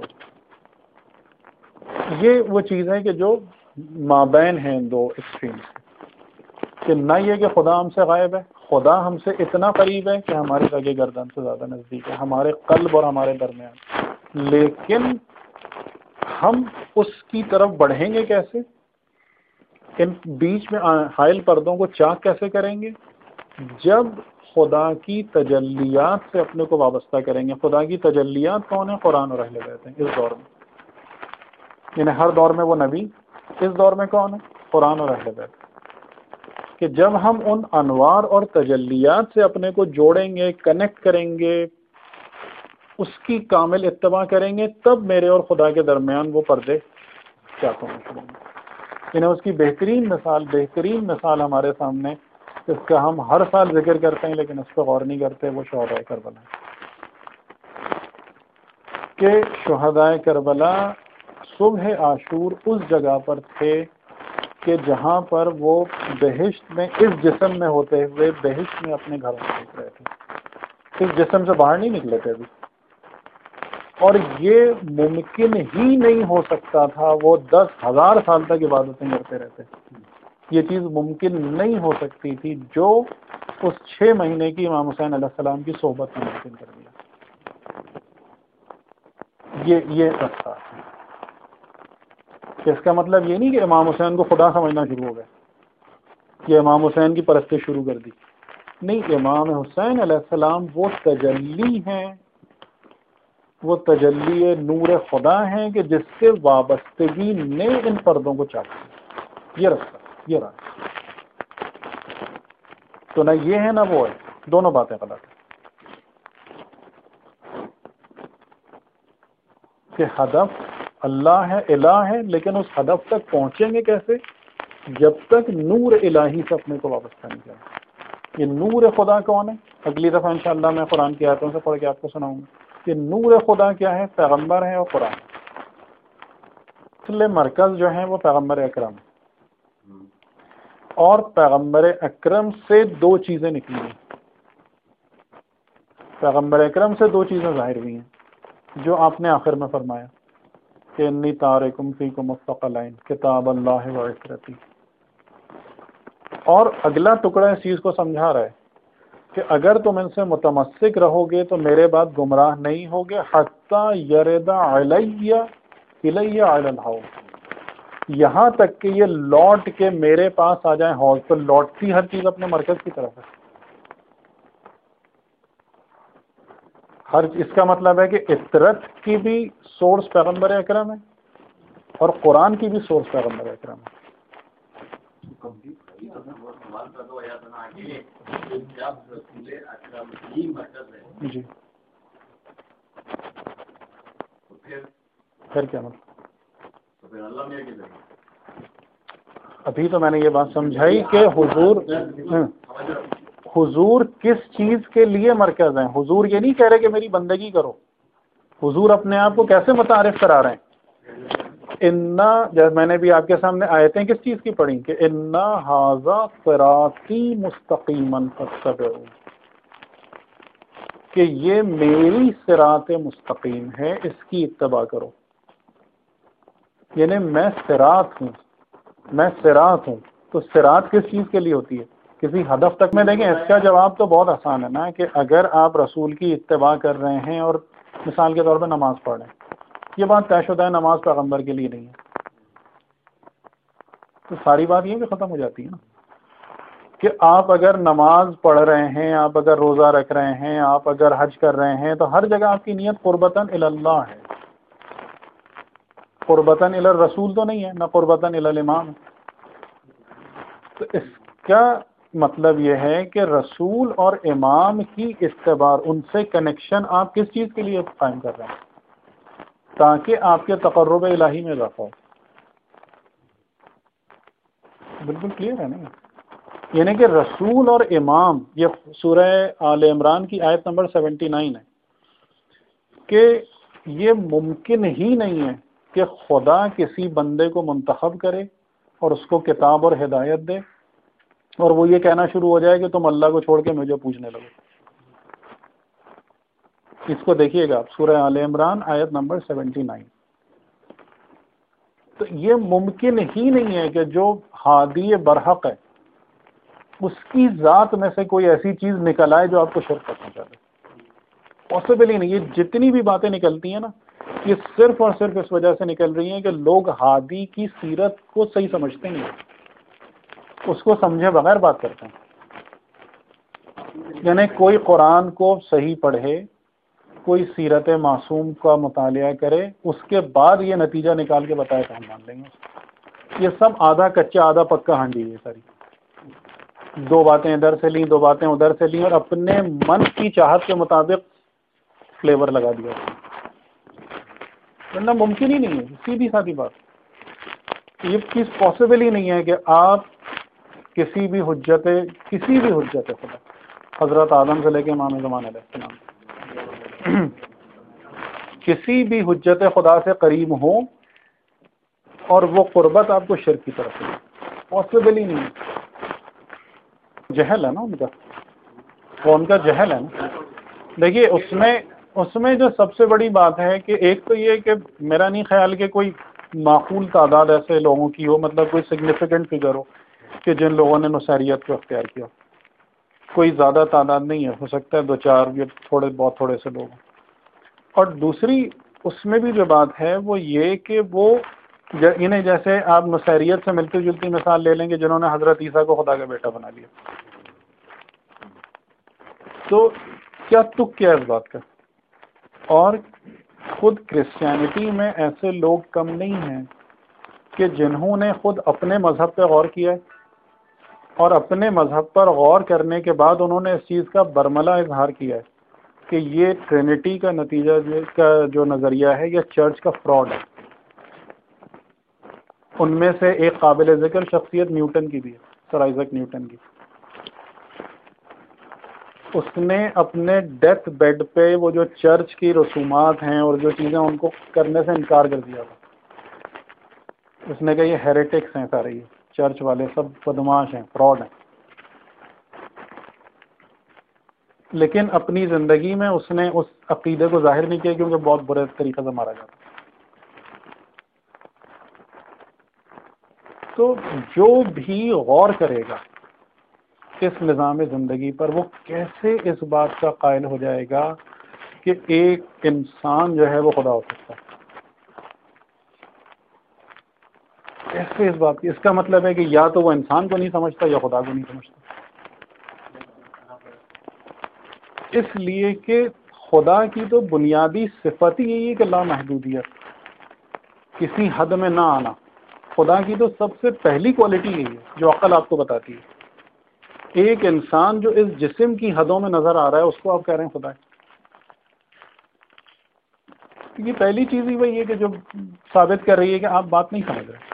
S1: یہ وہ چیز ہے کہ جو مابین ہیں دو ایکسٹریمز، کہ نہ یہ کہ خدا ہم سے غائب ہے، خدا ہم سے اتنا قریب ہے کہ ہماری رگے گردن سے زیادہ نزدیک ہے، ہمارے قلب اور ہمارے درمیان، لیکن ہم اس کی طرف بڑھیں گے کیسے، ان بیچ میں حائل پردوں کو چاک کیسے کریں گے؟ جب خدا کی تجلیات سے اپنے کو وابستہ کریں گے. خدا کی تجلیات کون ہیں؟ قرآن اور اہل بیت ہیں اس دور میں، یعنی ہر دور میں وہ نبی، اس دور میں کون ہے؟ قرآن اور اہل بیت. کہ جب ہم ان انوار اور تجلیات سے اپنے کو جوڑیں گے، کنیکٹ کریں گے، اس کی کامل اتباع کریں گے، تب میرے اور خدا کے درمیان وہ پردے کیا ہونے شروع ہوں گے. یعنی اس کی بہترین مثال ہمارے سامنے، اس کا ہم ہر سال ذکر کرتے ہیں لیکن اس پہ غور نہیں کرتے، وہ شہدائے کربلا کہ شہدائے کربلا صبح عاشور اس جگہ پر تھے کہ جہاں پر وہ بہشت میں اس جسم میں ہوتے ہوئے بہشت میں اپنے گھروں میں دیکھ رہے تھے، اس جسم سے باہر نہیں نکلے تھے ابھی. اور یہ ممکن ہی نہیں ہو سکتا تھا، وہ 10,000 سال تک عبادتیں کرتے رہتے، یہ چیز ممکن نہیں ہو سکتی تھی جو اس 6 مہینے کی امام حسین علیہ السلام کی صحبت میں ممکن کر دیا. یہ رستہ ہے. اس کا مطلب یہ نہیں کہ امام حسین کو خدا سمجھنا شروع ہو گئے، یہ امام حسین کی پرستی شروع کر دی. نہیں، امام حسین علیہ السلام وہ تجلی ہیں، وہ تجلی نور خدا ہیں کہ جس سے وابستگی نے ان پردوں کو چاہا. یہ رستہ، یہ راہ. تو نہ یہ ہے نہ وہ ہے، دونوں باتیں غلط ہیں. کہ ہدف اللہ ہے، الہ ہے، لیکن اس ہدف تک پہنچیں گے کیسے؟ جب تک نور الہی سے اپنے کو وابستہ نہیں کریں. یہ نور خدا کون ہے؟ اگلی دفعہ انشاءاللہ میں قرآن کی آیتوں سے پڑھ کے آپ کو سناؤں گا کہ نور خدا کیا ہے. پیغمبر ہے اور قرآن. اصل مرکز جو ہیں وہ پیغمبر اکرم، اور پیغمبر اکرم سے 2 چیزیں نکلی ہیں. پیغمبر اکرم سے 2 چیزیں ظاہر ہوئی ہیں جو آپ نے آخر میں فرمایا کہ انی تارکم فیکم الثقلین کتاب اللہ و عترتی. اور اگلا ٹکڑا اس چیز کو سمجھا رہا ہے کہ اگر تم ان سے متمسک رہو گے تو میرے بعد گمراہ نہیں ہوگے، حتی یرد علی علی الحوض، یہاں تک کہ یہ لوٹ کے میرے پاس آ جائیں حوض. تو لوٹتی ہر چیز اپنے مرکز کی طرف ہے. اس کا مطلب ہے کہ عطرت کی بھی سورس پیغمبر اکرم ہے اور قرآن کی بھی سورس پیغمبر اکرم ہے. جی پھر کیا مطلب؟ ابھی تو میں نے یہ بات سمجھائی کہ حضور کس چیز کے لیے مرکز ہیں. حضور یہ نہیں کہہ رہے کہ میری بندگی کرو. حضور اپنے آپ کو کیسے متعارف کرا رہے ہیں؟ انا، جب میں نے بھی آپ کے سامنے آیتیں کس چیز کی پڑھی کہ انا ھذا صراطی مستقیما فاتبعوہ، کہ یہ میری صراط مستقیم ہے، اس کی اتباع کرو. یعنی میں صراط ہوں، میں صراط ہوں. تو صراط کس چیز کے لیے ہوتی ہے؟ کسی ہدف تک میں. دیکھیں اس کا جواب تو بہت آسان ہے نا، کہ اگر آپ رسول کی اتباع کر رہے ہیں اور مثال کے طور پہ نماز پڑھ رہے ہیں، یہ بات طے شدہ ہے نماز پیغمبر کے لیے نہیں ہے، تو ساری بات یہ کہ ختم ہو جاتی ہے نا. کہ آپ اگر نماز پڑھ رہے ہیں، آپ اگر روزہ رکھ رہے ہیں، آپ اگر حج کر رہے ہیں، تو ہر جگہ آپ کی نیت قربتاً الی اللہ ہے، قربتاً الی الرسول تو نہیں ہے، نہ قربتاً الی الامام. تو اس کا مطلب یہ ہے کہ رسول اور امام کی اتباع، ان سے کنیکشن آپ کس چیز کے لیے قائم کر رہے ہیں؟ تاکہ آپ کے تقرب الہی میں اضافہ ہو. بالکل کلیئر ہے نا، یعنی کہ رسول اور امام، یہ سورہ آل عمران کی آیت نمبر 79 ہے کہ یہ ممکن ہی نہیں ہے کہ خدا کسی بندے کو منتخب کرے اور اس کو کتاب اور ہدایت دے اور وہ یہ کہنا شروع ہو جائے کہ تم اللہ کو چھوڑ کے مجھے پوچھنے لگو۔ اس کو دیکھیے گا سورہ آل عمران آیت نمبر 79۔ تو یہ ممکن ہی نہیں ہے کہ جو ہادی برحق ہے اس کی ذات میں سے کوئی ایسی چیز نکل آئے جو آپ کو شرک کرنا چاہے، پاسبل ہی نہیں۔ یہ جتنی بھی باتیں نکلتی ہیں نا، یہ صرف اور صرف اس وجہ سے نکل رہی ہیں کہ لوگ ہادی کی سیرت کو صحیح سمجھتے نہیں، اس کو سمجھے بغیر بات کرتے ہیں۔ یعنی کوئی قرآن کو صحیح پڑھے، کوئی سیرت معصوم کا مطالعہ کرے، اس کے بعد یہ نتیجہ نکال کے بتائے تو ہم مان لیں گے۔ یہ سب آدھا کچا آدھا پکا ہانڈی ہے ساری، دو باتیں ادھر سے لیں، دو باتیں ادھر سے لیں اور اپنے من کی چاہت کے مطابق فلیور لگا دیا، ورنہ ممکن ہی نہیں ہے۔ سیدھی سادھی بات، یہ چیز پاسبل ہی نہیں ہے کہ آپ کسی بھی حجت خدا، حضرت آدم سے لے کے امام زمان علیہ السلام، کسی بھی حجت خدا سے قریب ہوں اور وہ قربت آپ کو شرک کی طرف ہے، پاسبل ہی نہیں ہے۔ جہل ہے نا ان کا، وہ ان کا جہل ہے نا۔ دیکھیے اس میں جو سب سے بڑی بات ہے کہ ایک تو یہ کہ میرا نہیں خیال کہ کوئی معقول تعداد ایسے لوگوں کی ہو، مطلب کوئی سگنیفیکنٹ فگر ہو کہ جن لوگوں نے نصیریت کو اختیار کیا، کوئی زیادہ تعداد نہیں ہے، ہو سکتا ہے دو چار یا بہت تھوڑے سے لوگ۔ اور دوسری اس میں بھی جو بات ہے وہ یہ کہ وہ انہیں جیسے آپ نصیریت سے ملتی جلتی مثال لے لیں گے جنہوں نے حضرت عیسیٰ کو خدا کا بیٹا بنا لیا، تو کیا تک کیا اس بات کا؟ اور خود کرسچینٹی میں ایسے لوگ کم نہیں ہیں کہ جنہوں نے خود اپنے مذہب پہ غور کیا ہے اور اپنے مذہب پر غور کرنے کے بعد انہوں نے اس چیز کا برملا اظہار کیا ہے کہ یہ ٹرینٹی کا نتیجہ کا جو نظریہ ہے یہ چرچ کا فراڈ ہے۔ ان میں سے ایک قابل ذکر شخصیت نیوٹن کی بھی ہے، سر آئزک نیوٹن کی۔ اس نے اپنے ڈیتھ بیڈ پہ وہ جو چرچ کی رسومات ہیں اور جو چیزیں ان کو کرنے سے انکار کر دیا تھا۔ اس نے کہا یہ ہیریٹکس ہیں سارے، یہ چرچ والے سب بدماش ہیں، فراڈ ہیں۔ لیکن اپنی زندگی میں اس نے اس عقیدے کو ظاہر نہیں کیا کیونکہ بہت برے طریقے سے مارا جاتا۔ تو جو بھی غور کرے گا اس نظام زندگی پر، وہ کیسے اس بات کا قائل ہو جائے گا کہ ایک انسان جو ہے وہ خدا ہو سکتا ہے؟ کیسے اس بات کی؟ اس کا مطلب ہے کہ یا تو وہ انسان کو نہیں سمجھتا یا خدا کو نہیں سمجھتا۔ اس لیے کہ خدا کی تو بنیادی صفت ہی یہی ہے کہ لامحدودیت، کسی حد میں نہ آنا۔ خدا کی تو سب سے پہلی کوالٹی یہی ہے جو عقل آپ کو بتاتی ہے۔ ایک انسان جو اس جسم کی حدوں میں نظر آ رہا ہے اس کو آپ کہہ رہے ہیں خدا ہے۔ یہ پہلی چیز ہی وہی ہے کہ جو ثابت کر رہی ہے کہ آپ بات نہیں سمجھ رہے۔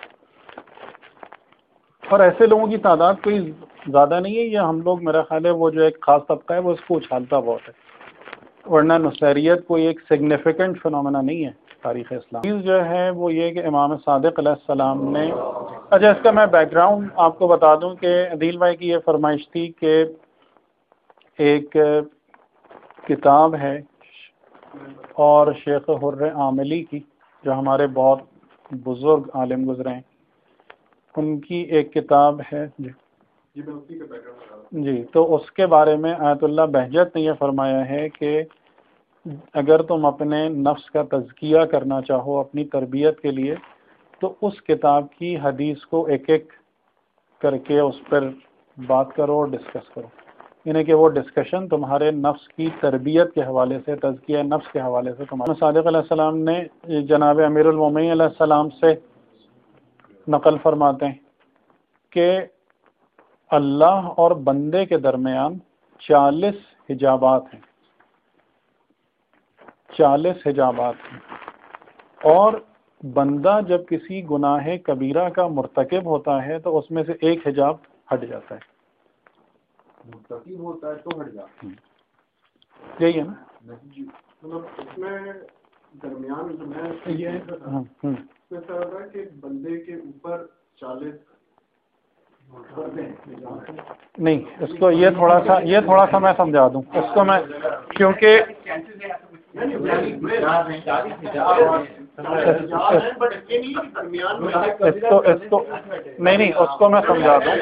S1: اور ایسے لوگوں کی تعداد کوئی زیادہ نہیں ہے، یہ ہم لوگ میرا خیال ہے وہ جو ایک خاص طبقہ ہے وہ اس کو اچھالتا بہت ہے، ورنہ نصیریت کوئی ایک سگنیفیکنٹ فنومنا نہیں ہے تاریخ اسلام۔ چیز جو ہے وہ یہ کہ امام صادق علیہ السلام نے، اچھا اس کا میں بیک گراؤنڈ آپ کو بتا دوں کہ عدیل بھائی کی یہ فرمائش تھی کہ ایک کتاب ہے اور شیخ حر عاملی کی جو ہمارے بہت بزرگ عالم گزرے ہیں، ان کی ایک کتاب ہے جی، تو اس کے بارے میں آیت اللہ بہجت نے یہ فرمایا ہے کہ اگر تم اپنے نفس کا تزکیہ کرنا چاہو اپنی تربیت کے لیے تو اس کتاب کی حدیث کو ایک ایک کر کے اس پر بات کرو اور ڈسکس کرو، یعنی کہ وہ ڈسکشن تمہارے نفس کی تربیت کے حوالے سے، تزکیہ نفس کے حوالے سے تمہارے صادق علیہ السلام نے جناب امیر المومنین علیہ السلام سے نقل فرماتے ہیں کہ اللہ اور بندے کے درمیان 40 حجابات ہیں، 40 حجابات ہیں، اور بندہ جب کسی گناہ کبیرہ کا مرتکب ہوتا ہے تو اس میں سے ایک حجاب ہٹ جاتا ہے.
S2: مرتکب ہوتا ہے تو ہٹ جاتا
S1: ہے، یہی ہے نا.
S2: مطلب اس میں درمیان جو میں یہ ہے کہ بندے کے اوپر 40
S1: نہیں، اس کو یہ تھوڑا سا میں سمجھا دوں اس کو میں، کیونکہ نہیں اس کو میں سمجھا دوں،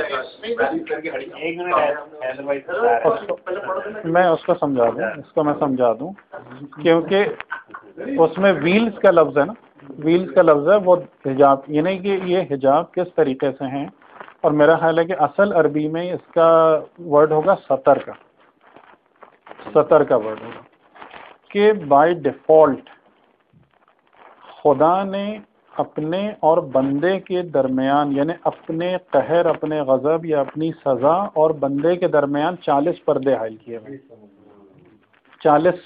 S1: میں اس کو سمجھا دوں کیونکہ اس میں ویلز کا لفظ ہے نا، ویلز کا لفظ ہے وہ حجاب، یعنی کہ یہ حجاب کس طریقے سے ہیں. اور میرا خیال ہے کہ اصل عربی میں اس کا ورڈ ہوگا سطر کا ورڈ ہوگا کہ بائی ڈیفالٹ خدا نے اپنے اور بندے کے درمیان، یعنی اپنے قہر، اپنے غضب یا اپنی سزا اور بندے کے درمیان 40 پردے حائل کیے ہوئے، 40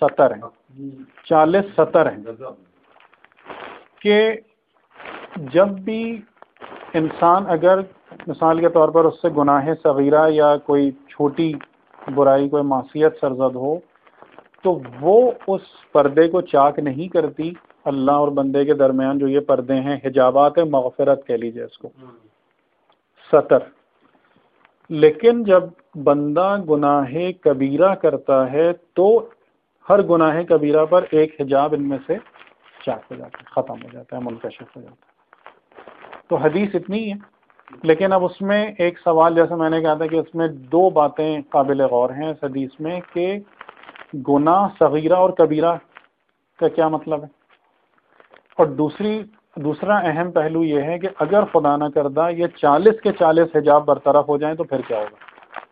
S1: سطر ہیں کہ جب بھی انسان اگر مثال کے طور پر اس سے گناہ صغیرہ یا کوئی چھوٹی برائی، کوئی معصیت سرزد ہو، تو وہ اس پردے کو چاک نہیں کرتی اللہ اور بندے کے درمیان. جو یہ پردے ہیں حجابات مغفرت کہہ لیجیے اس کو، سطر. لیکن جب بندہ گناہ کبیرہ کرتا ہے تو ہر گناہ کبیرہ پر ایک حجاب ان میں سے چاک ہو جاتا ہے، ختم ہو جاتا ہے، منکشف ہو جاتا ہے. تو حدیث اتنی ہے، لیکن اب اس میں ایک سوال، جیسے میں نے کہا تھا کہ اس میں 2 باتیں قابل غور ہیں اس حدیث میں کہ گناہ صغیرہ اور کبیرہ کا کیا مطلب ہے، اور دوسرا اہم پہلو یہ ہے کہ اگر خدا نہ کردہ یہ 40 کے 40 حجاب برطرف ہو جائیں تو پھر کیا ہوگا،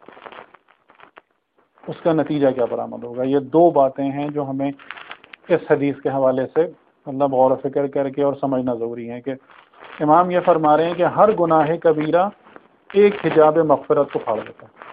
S1: اس کا نتیجہ کیا برآمد ہوگا. یہ 2 باتیں ہیں جو ہمیں اس حدیث کے حوالے سے مطلب غور و فکر کر کے اور سمجھنا ضروری ہے کہ امام یہ فرما رہے ہیں کہ ہر گناہ کبیرہ ایک حجاب مغفرت کو پھاڑ دیتا ہے.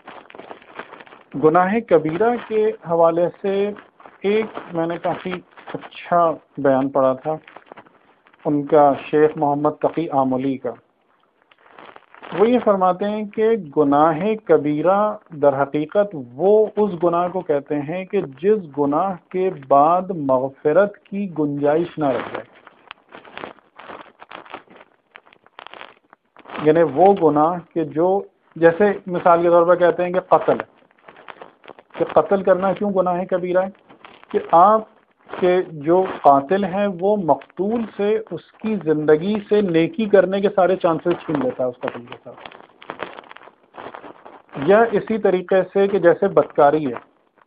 S1: گناہ کبیرہ کے حوالے سے ایک میں نے کافی اچھا بیان پڑھا تھا ان کا، شیخ محمد تقی آملی کا. وہ یہ فرماتے ہیں کہ گناہ کبیرہ در حقیقت وہ اس گناہ کو کہتے ہیں کہ جس گناہ کے بعد مغفرت کی گنجائش نہ رہ جائے. یعنی وہ گناہ کہ جو، جیسے مثال کے طور پر کہتے ہیں کہ قتل ہے، کہ قتل کرنا کیوں گناہ کبیرہ ہے، کہ آپ کے جو قاتل ہیں وہ مقتول سے اس کی زندگی سے نیکی کرنے کے سارے چانسز چھین لیتا ہے اس قتل کے ساتھ. یا اسی طریقے سے کہ جیسے بدکاری ہے،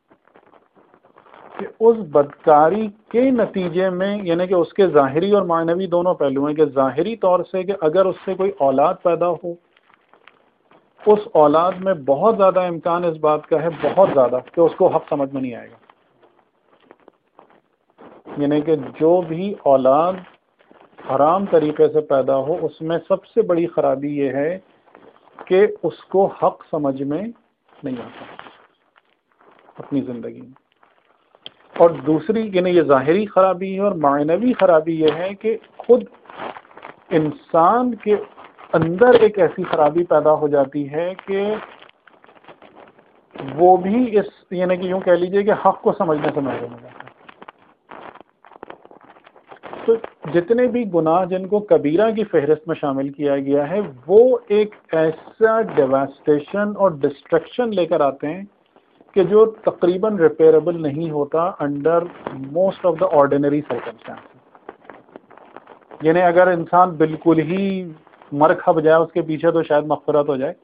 S1: کہ اس بدکاری کے نتیجے میں، یعنی کہ اس کے ظاہری اور معنوی دونوں پہلو ہیں، کہ ظاہری طور سے کہ اگر اس سے کوئی اولاد پیدا ہو، اس اولاد میں بہت زیادہ امکان اس بات کا ہے، بہت زیادہ، کہ اس کو حق سمجھ میں نہیں آئے گا. یعنی کہ جو بھی اولاد حرام طریقے سے پیدا ہو، اس میں سب سے بڑی خرابی یہ ہے کہ اس کو حق سمجھ میں نہیں آتا اپنی زندگی میں. اور دوسری، یعنی یہ ظاہری خرابی ہے، اور معنوی خرابی یہ ہے کہ خود انسان کے اندر ایک ایسی خرابی پیدا ہو جاتی ہے کہ وہ بھی اس، یعنی کہ یوں کہہ لیجئے کہ حق کو سمجھنے سے محروم ہو جاتا ہے. تو جتنے بھی گناہ جن کو کبیرہ کی فہرست میں شامل کیا گیا ہے، وہ ایک ایسا ڈیواسٹیشن اور ڈسٹرکشن لے کر آتے ہیں کہ جو تقریباً ریپیربل نہیں ہوتا under most of the ordinary circumstance. یعنی اگر انسان بالکل ہی مر کھپ جائے اس کے پیچھے تو شاید مغفرت ہو جائے،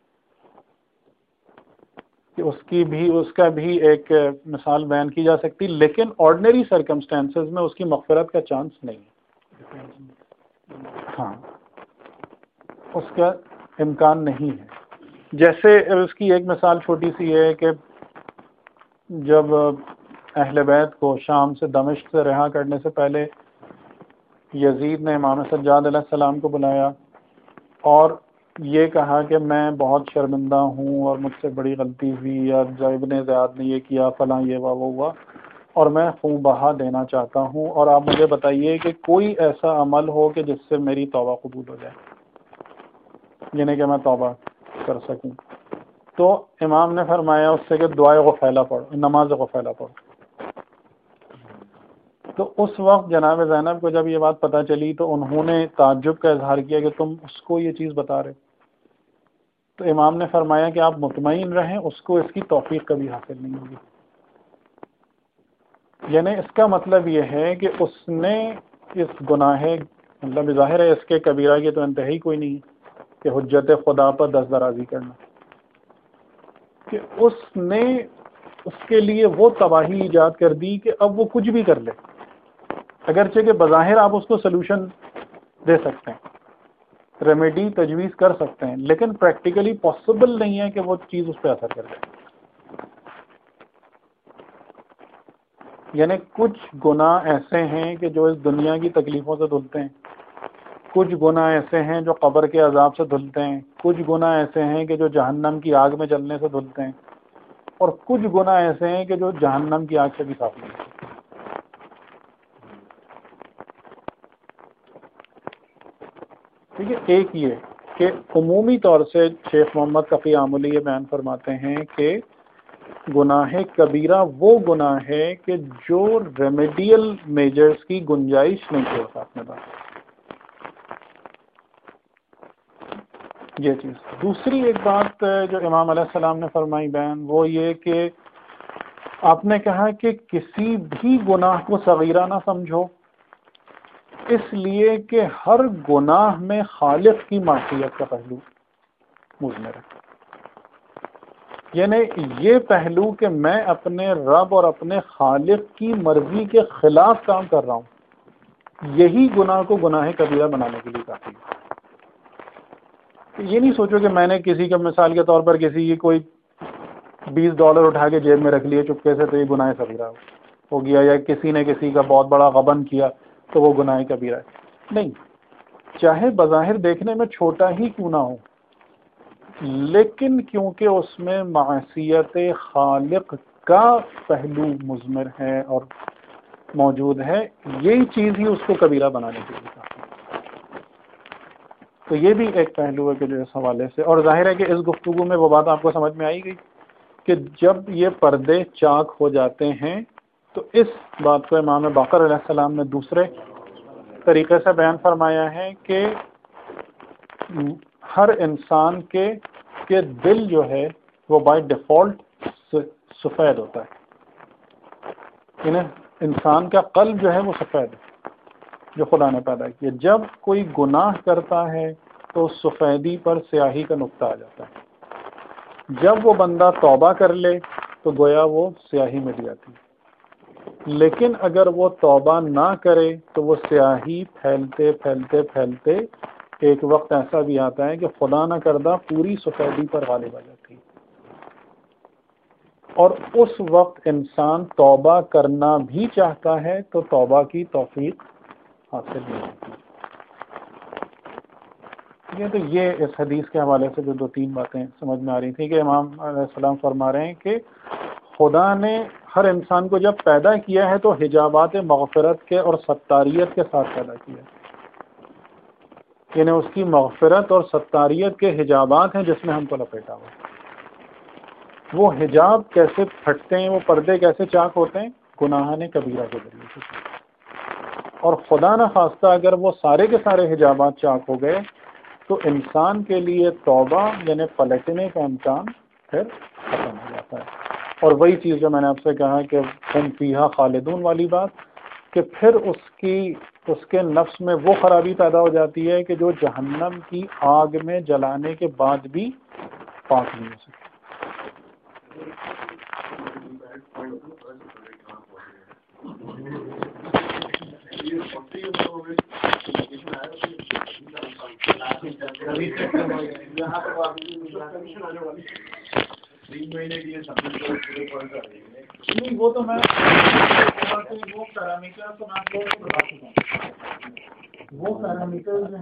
S1: کہ اس کا بھی ایک مثال بیان کی جا سکتی، لیکن آرڈنری سرکمسٹانسز میں اس کی مغفرت کا چانس نہیں ہے. ہاں، اس کا امکان نہیں ہے. جیسے اس کی ایک مثال چھوٹی سی ہے کہ جب اہل بیت کو شام سے دمشق سے رہا کرنے سے پہلے یزید نے امام سجاد علیہ السلام کو بلایا اور یہ کہا کہ میں بہت شرمندہ ہوں اور مجھ سے بڑی غلطی ہوئی، یا ابن زیاد نے یہ کیا، فلاں یہ وہ ہوا. اور میں خون بہا دینا چاہتا ہوں، اور آپ مجھے بتائیے کہ کوئی ایسا عمل ہو کہ جس سے میری توبہ قبول ہو جائے، یعنی کہ میں توبہ کر سکوں۔ تو امام نے فرمایا اس سے کہ دعائے غفیلہ پڑھو، نماز غفیلہ پڑھو۔ تو اس وقت جناب زینب کو جب یہ بات پتہ چلی تو انہوں نے تعجب کا اظہار کیا کہ تم اس کو یہ چیز بتا رہے۔ تو امام نے فرمایا کہ آپ مطمئن رہیں، اس کو اس کی توفیق کبھی حاصل نہیں ہوگی۔ یعنی اس کا مطلب یہ ہے کہ اس نے اس گناہ، مطلب ظاہر ہے اس کے کبیرہ کی تو انتہائی کوئی نہیں کہ حجت خدا پر دست درازی کرنا، کہ اس نے اس کے لیے وہ تباہی ایجاد کر دی کہ اب وہ کچھ بھی کر لے، اگرچہ کہ بظاہر آپ اس کو سلوشن دے سکتے ہیں، ریمیڈی تجویز کر سکتے ہیں، لیکن پریکٹیکلی پاسبل نہیں ہے کہ وہ چیز اس پہ اثر کر جائے۔ یعنی کچھ گناہ ایسے ہیں کہ جو اس دنیا کی تکلیفوں سے دھلتے ہیں، کچھ گناہ ایسے ہیں جو قبر کے عذاب سے دھلتے ہیں، کچھ گناہ ایسے ہیں کہ جو جہنم کی آگ میں جلنے سے دھلتے ہیں، اور کچھ گناہ ایسے ہیں کہ جو جہنم کی آگ سے بھی صاف نہیں ہوتے۔ ٹھیک ہے، ایک یہ کہ عمومی طور سے شیخ محمد تقی عاملی یہ بیان فرماتے ہیں کہ گناہ کبیرہ وہ گناہ ہے کہ جو ریمیڈیل میجرز کی گنجائش نہیں چھوڑتا اپنے پاس۔ یہ چیز دوسری ایک بات جو امام علیہ السلام نے فرمائی بیان، وہ یہ کہ آپ نے کہا کہ کسی بھی گناہ کو صغیرہ نہ سمجھو، اس لیے کہ ہر گناہ میں خالق کی معصیت کا پہلو مضمر ہے۔ یعنی یہ پہلو کہ میں اپنے رب اور اپنے خالق کی مرضی کے خلاف کام کر رہا ہوں، یہی گناہ کو گناہ کبیرہ بنانے کے لیے کافی ہے۔ یہ نہیں سوچو کہ میں نے کسی کا مثال کے طور پر کسی کی کوئی $20 اٹھا کے جیب میں رکھ لیے چپکے سے تو یہ گناہ کبیرہ ہو گیا، یا کسی نے کسی کا بہت بڑا غبن کیا تو وہ گناہ کبیرہ ہے۔ نہیں، چاہے بظاہر دیکھنے میں چھوٹا ہی کیوں نہ ہو، لیکن کیونکہ اس میں معصیت خالق کا پہلو مضمر ہے اور موجود ہے، یہی چیز ہی اس کو کبیرہ بنانے کے لیے کافی ہے۔ تو یہ بھی ایک پہلو ہے کہ جو اس حوالے سے، اور ظاہر ہے کہ اس گفتگو میں وہ بات آپ کو سمجھ میں آئی گئی کہ جب یہ پردے چاک ہو جاتے ہیں تو اس بات کو امام باقر علیہ السلام نے دوسرے طریقے سے بیان فرمایا ہے کہ ہر انسان کے دل جو ہے وہ بائی ڈیفالٹ سفید ہوتا ہے، یعنی انسان کا قلب جو ہے وہ سفید ہے جو خدا نے پیدا کیا۔ جب کوئی گناہ کرتا ہے تو سفیدی پر سیاہی کا نقطہ آ جاتا ہے، جب وہ بندہ توبہ کر لے تو گویا وہ سیاہی مٹ جاتی ہے، لیکن اگر وہ توبہ نہ کرے تو وہ سیاہی پھیلتے پھیلتے پھیلتے ایک وقت ایسا بھی آتا ہے کہ خدا نہ کردہ پوری سفیدی پر غالب آ جاتی ہے، اور اس وقت انسان توبہ کرنا بھی چاہتا ہے تو توبہ کی توفیق حاصل نہیں ہوتی۔ تو یہ اس حدیث کے حوالے سے جو 2-3 باتیں سمجھ میں آ رہی تھیں کہ امام علیہ السلام فرما رہے ہیں کہ خدا نے ہر انسان کو جب پیدا کیا ہے تو حجابات مغفرت کے اور ستاریت کے ساتھ پیدا کیا ہے، یعنی اس کی مغفرت اور ستاریت کے حجابات ہیں جس میں ہم کو لپیٹا ہوا۔ وہ حجاب کیسے پھٹتے ہیں، وہ پردے کیسے چاک ہوتے ہیں؟ گناہان کبیرہ کے ذریعے سے، اور خدا نہ خواستہ اگر وہ سارے کے سارے حجابات چاک ہو گئے تو انسان کے لیے توبہ یعنی پلٹنے کا امکان پھر ختم ہو جاتا ہے۔ اور وہی چیز جو میں نے آپ سے کہا کہ ہم فیہا خالدون والی بات، کہ پھر اس کے نفس میں وہ خرابی پیدا ہو جاتی ہے کہ جو جہنم کی آگ میں جلانے کے بعد بھی پاک نہیں ہو سکتی۔ نہیں وہ تو میں وہ پیرامیٹر تو میں آپ کو بتا چکا ہوں، وہ پیرامیٹر